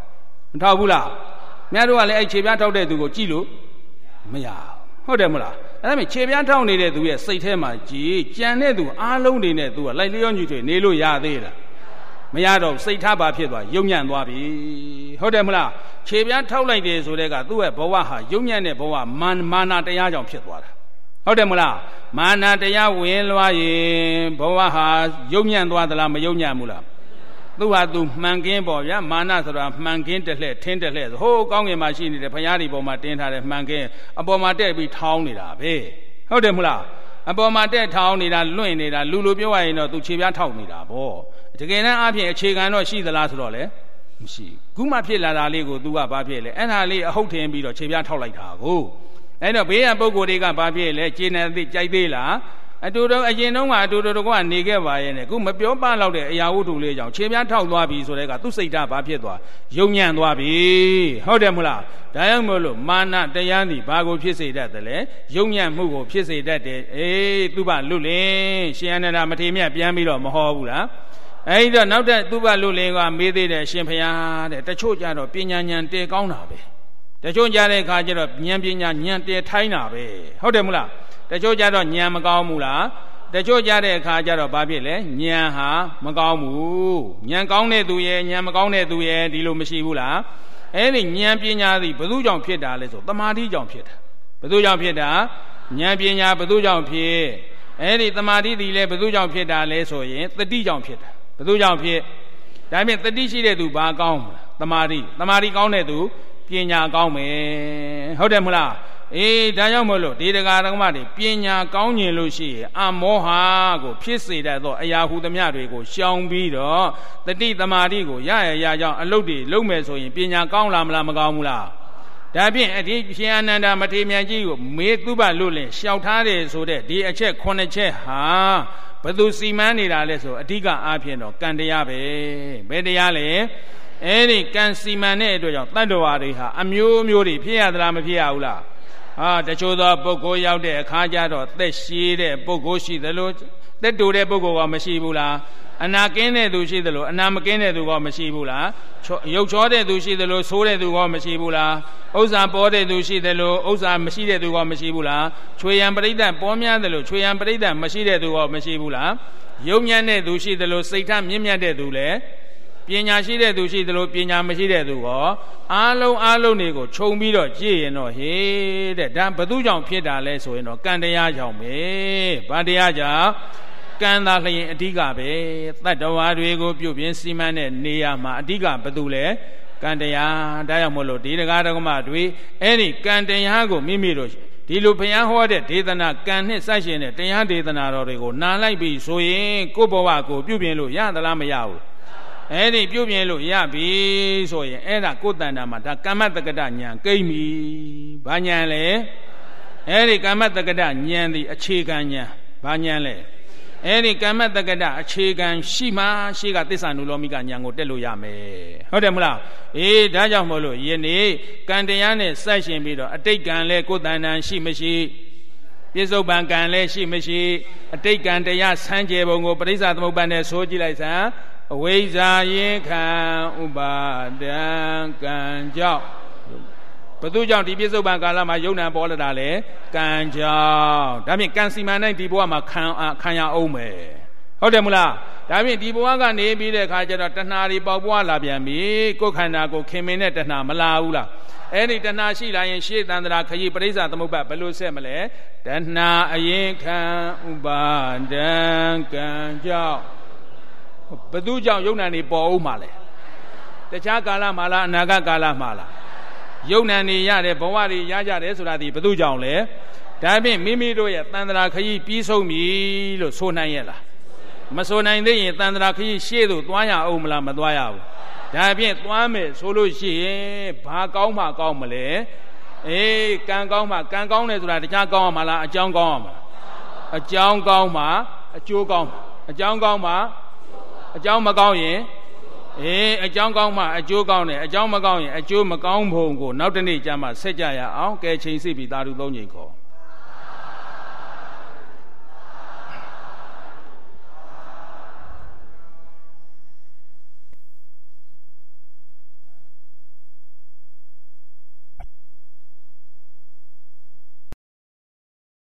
ထောက်ဘူးလားမြတ်တို့ကလည်းအဲ့ခြေပြားထောက်တဲ့သူကိုကြည့်လို့မရဟုတ်တယ်မလားအဲ့ဒါမျိုးခြေပြားထောက်နေတဲ့သူရဲ့စိတ်ထဲမှာကြည်ကြံတဲ့သူအားလုံးတွေနဲ့သူကလိုက်လျောညွှတွေနေလို့ရသေးလားမရတော့စိတ်ထားပါဖြစ်သွားယုံညံ့သွားပြီဟုတ်တယ်မလားခြေပြားထောက်လိုက်တယ်ဆိုတဲ့ကသူ့ရဲ့ဘဝဟာယုံညံ့တဲ့ဘဝမာမာနာတရားကြောင့်ဖြစ်သွားတာဟုတ်တယ်မလားမာနာတရားဝင်လွှားရင်ဘဝဟာယုံညံ့သွားသလားမယုံညံ့ဘူးလားသူဟာသူမှန်ကင်းပေါ့ဗျာမာနဆိုတာမှန်ကင်းတစ်လှဲ့ထင်းတစ်လှဲ့ဟိုးကောင်းငင်မှာရှိနေတဲ့ဘုရားဒီပေါ်မှာတင်းထားတဲ့မှန်ကင်းအပေါ်မှာတက်ပြီးထောင်းနေတာပဲဟုတ်တယ်မလားအပေါ်မှာတက်ထောင်းနေတာလွင့်နေတာလူလူပြောရရင်တော့သူခြေပြားထောက်နေတာပေါ့တကယ်တမ်းအပြင်အခြေခံတော့ရှိသလားဆိုတော့လေမရှိခုမှဖြစ်လာတာလေးကို तू ကဘာဖြစ်လဲအဲ့ဒါလေးအဟုတ်ထင်ပြီးတော့ခြေပြားထောက်လိုက်တာကိုအဲ့တော့ဘေးကပုဂ္ဂိုလ်တွေကဘာဖြစ်လဲခြေနဲ့သိကြိုက်သေးလားအတူတူအရင်တုန်းကအတူတူကနေခဲ့ပါရဲ့နဲ့ခုမပြောပလောက်တဲ့အရာဝတ္ထုလေးကြောင့်ခြေပြားထောက်သွားပြီဆိုတဲ့ကသူ့စိတ်ဓာတ်ဘာဖြစ်သွားယုံညံ့သွားပြီဟုတ်တယ်မလားဒါကြောင့်မို့လို့မာနတရားသည်ဘာကိုဖြစ်စေတတ်တယ်လဲယုံညံ့မှုကိုဖြစ်စေတတ်တယ်အေးသူပလွတ်လင်းရှင်အနန္ဒမထေရမြတ်ပြန်ပြီးတော့မဟောဘူးလားအဲဒီတော့နောက်တဲ့သူပလွတ်လင်းကမေးသေးတယ်ရှင်ဘုရားတဲ့တချို့ကြတော့ပညာဉာဏ်တည်ကောင်းတာပဲတချို့ကြတဲ့အခါကျတော့ဉာဏ်ပညာဉာဏ်တည်ထိုင်းတာပဲဟုတ်တယ်မလားတချို့ကြတော့ဉာဏ်မကောင်းဘူးလားတချို့ကြတဲ့အခါကျတော့ဘာဖြစ်လဲဉာဏ်ဟာမကောင်းဘူးဉာဏ်ကောင်းတဲ့သူရဲ့ဉာဏ်မကောင်းတဲ့သူရဲ့ဒီလိုမရှိဘူးလားအဲ့ဒီဉာဏ်ပညာသည်ဘယ်သူကြောင့်ဖြစ်တာလဲဆိုတမာတိကြောင့်ဖြစ်တာဘယ်သူကြောင့်ဖြစ်တာဉာဏ်ပညာဘယ်သူကြောင့်ဖြစ်အဲ့ဒီတမာတိသည်လည်းဘယ်သူကြောင့်ဖြစ်တာလဲဆိုရင်တတိကြောင့်ဖြစ်တာဘယ်သူကြောင့်ဖြစ်ဒါဖြင့်တတိရှိတဲ့သူဘာကောင်းတမာတိတမာတိကောင်းတဲ့သူပညာကောင်းမယ်ဟုတ်တယ်မလားအေးဒါကြောင့်မလို့ဒီတရားဓမ္မတွေပညာကောင်းကျင်လို့ရှိရင်အမောဟကိုဖြစ်စေတတ်သောအရာဟုသမျှတွေကိုရှောင်ပြီးတော့တတိတမာတိကိုရရရကြောင်းအလုပ်တွေလုပ်မယ်ဆိုရင်ပညာကောင်းလားမလားမကောင်းဘူးလားဒါဖြင့်အဒီရှင်အနန္ဒမထေရမြတ်ကြီးကိုမေသုဘလို့လင်ရှောက်ထားတယ်ဆိုတဲ့ဒီအချက်ခုနှစ်ချက်ဟာဘယ်သူစီမံနေတာလဲဆိုအဓိကအားဖြင့်တော့ကံတရားပဲဘယ်တရားလဲအဲ့ဒီကံစီမံတဲ့အတွက်ကြောင့်တတ္တဝါတွေဟာအမျိုးမျိုးတွေဖြစ်ရသလားမဖြစ်ရဘူးလားဟာတချို့သောပုဂ္ဂိုလ်ရောက်တဲ့အခါကျတော့သက်ရှိတဲ့ပုဂ္ဂိုလ်ရှိသလိုသက်တူတဲ့ပုဂ္ဂိုလ်ကမရှိဘူးလားအနာကင်းတဲ့သူရှိသလိုအနာမကင်းတဲ့သူကမရှိဘူးလားရုပ်ချောတဲ့သူရှိသလိုဆိုးတဲ့သူကမရှိဘူးလားဥစ္စာပေါ်တဲ့သူရှိသလိုဥစ္စာမရှိတဲ့သူကမရှိဘူးလားချွေရန်ပရိသတ်ပေါ်များသလိုချွေရန်ပရိသတ်မရှိတဲ့သူကမရှိဘူးလားယုံညံ့တဲ့သူရှိသလိုစိတ်ထားမြင့်မြတ်တဲ့သူလည်းပညာရှိတဲ့သူရှိသလိုပညာမရှိတဲ့သူရောအားလုံးအားလုံးတွေကိုခြုံပြီးတော့ကြည့်ရင်တော့ဟေးတဲ့ဒါဘယ်သူကြောင့်ဖြစ်တာလဲဆိုရင်တော့ကံတရားကြောင့်ပဲဘာတရားကြောင့်ကံသာလျင်အဓိကပဲတတ္တဝါတွေကိုပြုပြင်စီမံတဲ့နေရာမှာအဓိကဘယ်သူလဲကံတရားဒါကြောင့်မို့လို့ဒီတရားဓမ္မတွေအဲ့ဒီကံတရားကိုမိမိတို့ဒီလိုဘုရားဟောတဲ့ဒေသနာကံနဲ့စိုက်ရှင်တဲ့တရားဒေသနာတော်တွေကိုနားလိုက်ပြီးဆိုရင်ကိုယ့်ဘဝကိုပြုပြင်လို့ရသလားမရဘူးအဲ့ဒီပြုပြင်လို့ရပြီဆိုရင်အဲ့ဒါကိုယ်တဏ္ဍာမှာဒါကမ္မတက္ကတဉာဏ်ကိမ့်ပြီဘာဉာဏ်လဲအဲ့ဒီကမ္မတက္ကတဉာဏ်သည်အခြေခံဉာဏ်ဘာဉာဏ်လဲအဲ့ဒီကမ္မတက္ကတအခြေခံရှိမှရှိကသစ္စာနုလောမိကဉာဏ်ကိုတက်လို့ရမယ်ဟုတ်တယ်မလားအေးဒါကြောင့်မို့လို့ယနေ့ကံတရားနဲ့စိုက်ရှင်ပြီးတော့အတိတ်ကံလဲကိုယ်တဏ္ဍာရှိမရှိပြစ္ဆုတ်ပံကံလဲရှိမရှိအတိတ်ကံတရားဆန်းကျယ်ပုံကိုပရိစ္ဆာသမုပ္ပါဒ်နဲ့ဆိုကြည့်လိုက်စမ်းအဝိဇ္ဇာရင်ခံဥပါဒံကံကြောင့်ဘသူကြောင့်ဒီပြစ္ဆုတ်ပံကာလမှာယုံ nant ပေါ်လာတာလေကံကြောင့်ဒါဖြင့်ကံစီမံနိုင်ဒီဘဝမှာခံခံရအောင်မယ်ဟုတ်တယ်မလားဒါဖြင့်ဒီဘဝကနေပြီးတဲ့အခါကျတော့တဏှာတွေပေါက်ပွားလာပြန်ပြီကိုယ်ခန္ဓာကိုခင်မင်တဲ့တဏှာမလာဘူးလားအဲ့ဒီတဏှာရှိလာရင်ရှေ့တန္တရာခရီးပရိစ္ဆာသမုပ္ပါဘယ်လိုဆက်မလဲတဏှာအရင်ခံဥပါဒံကံကြောင့်ဘသူကြောင့်ယုံ nant နေပေါ်အောင်မှာလဲတခြားကာလမှာလားအနာဂတ်ကာလမှာလားယုံ nant နေရတယ်ဘဝတွေရကြတယ်ဆိုတာဒီဘသူကြောင့်လဲဒါဖြင့်မိမိတို့ရဲ့တန္တရာခရီးပြီးဆုံးပြီလို့ဆိုနိုင်ရဲ့လားမဆိုနိုင်သေးရင်တန္တရာခရီးရှေ့သို့သွားရအောင်မလားမသွားရဘူးဒါဖြင့်သွားမယ်ဆိုလို့ရှိရင်ဘာကောင်းမှကောင်းမလဲအေးကံကောင်းမှကံကောင်းတယ်ဆိုတာတခြားကောင်းရမှာလားအကြောင်းကောင်းရမှာအကြောင်းကောင်းမှအကျိုးကောင်းအကြောင်းကောင်းမှအကြောင်းမကောင်းရင်အေးအကြောင်းကောင်းမှအကျိုးကောင်းတယ်အကြောင်းမကောင်းရင်အကျိုးမကောင်းဖို့ကိုနောက်တနေ့ကျမှဆက်ကြရအောင်ကဲချိန်စီပြီးသာဓုသုံးချိန်ခေါ်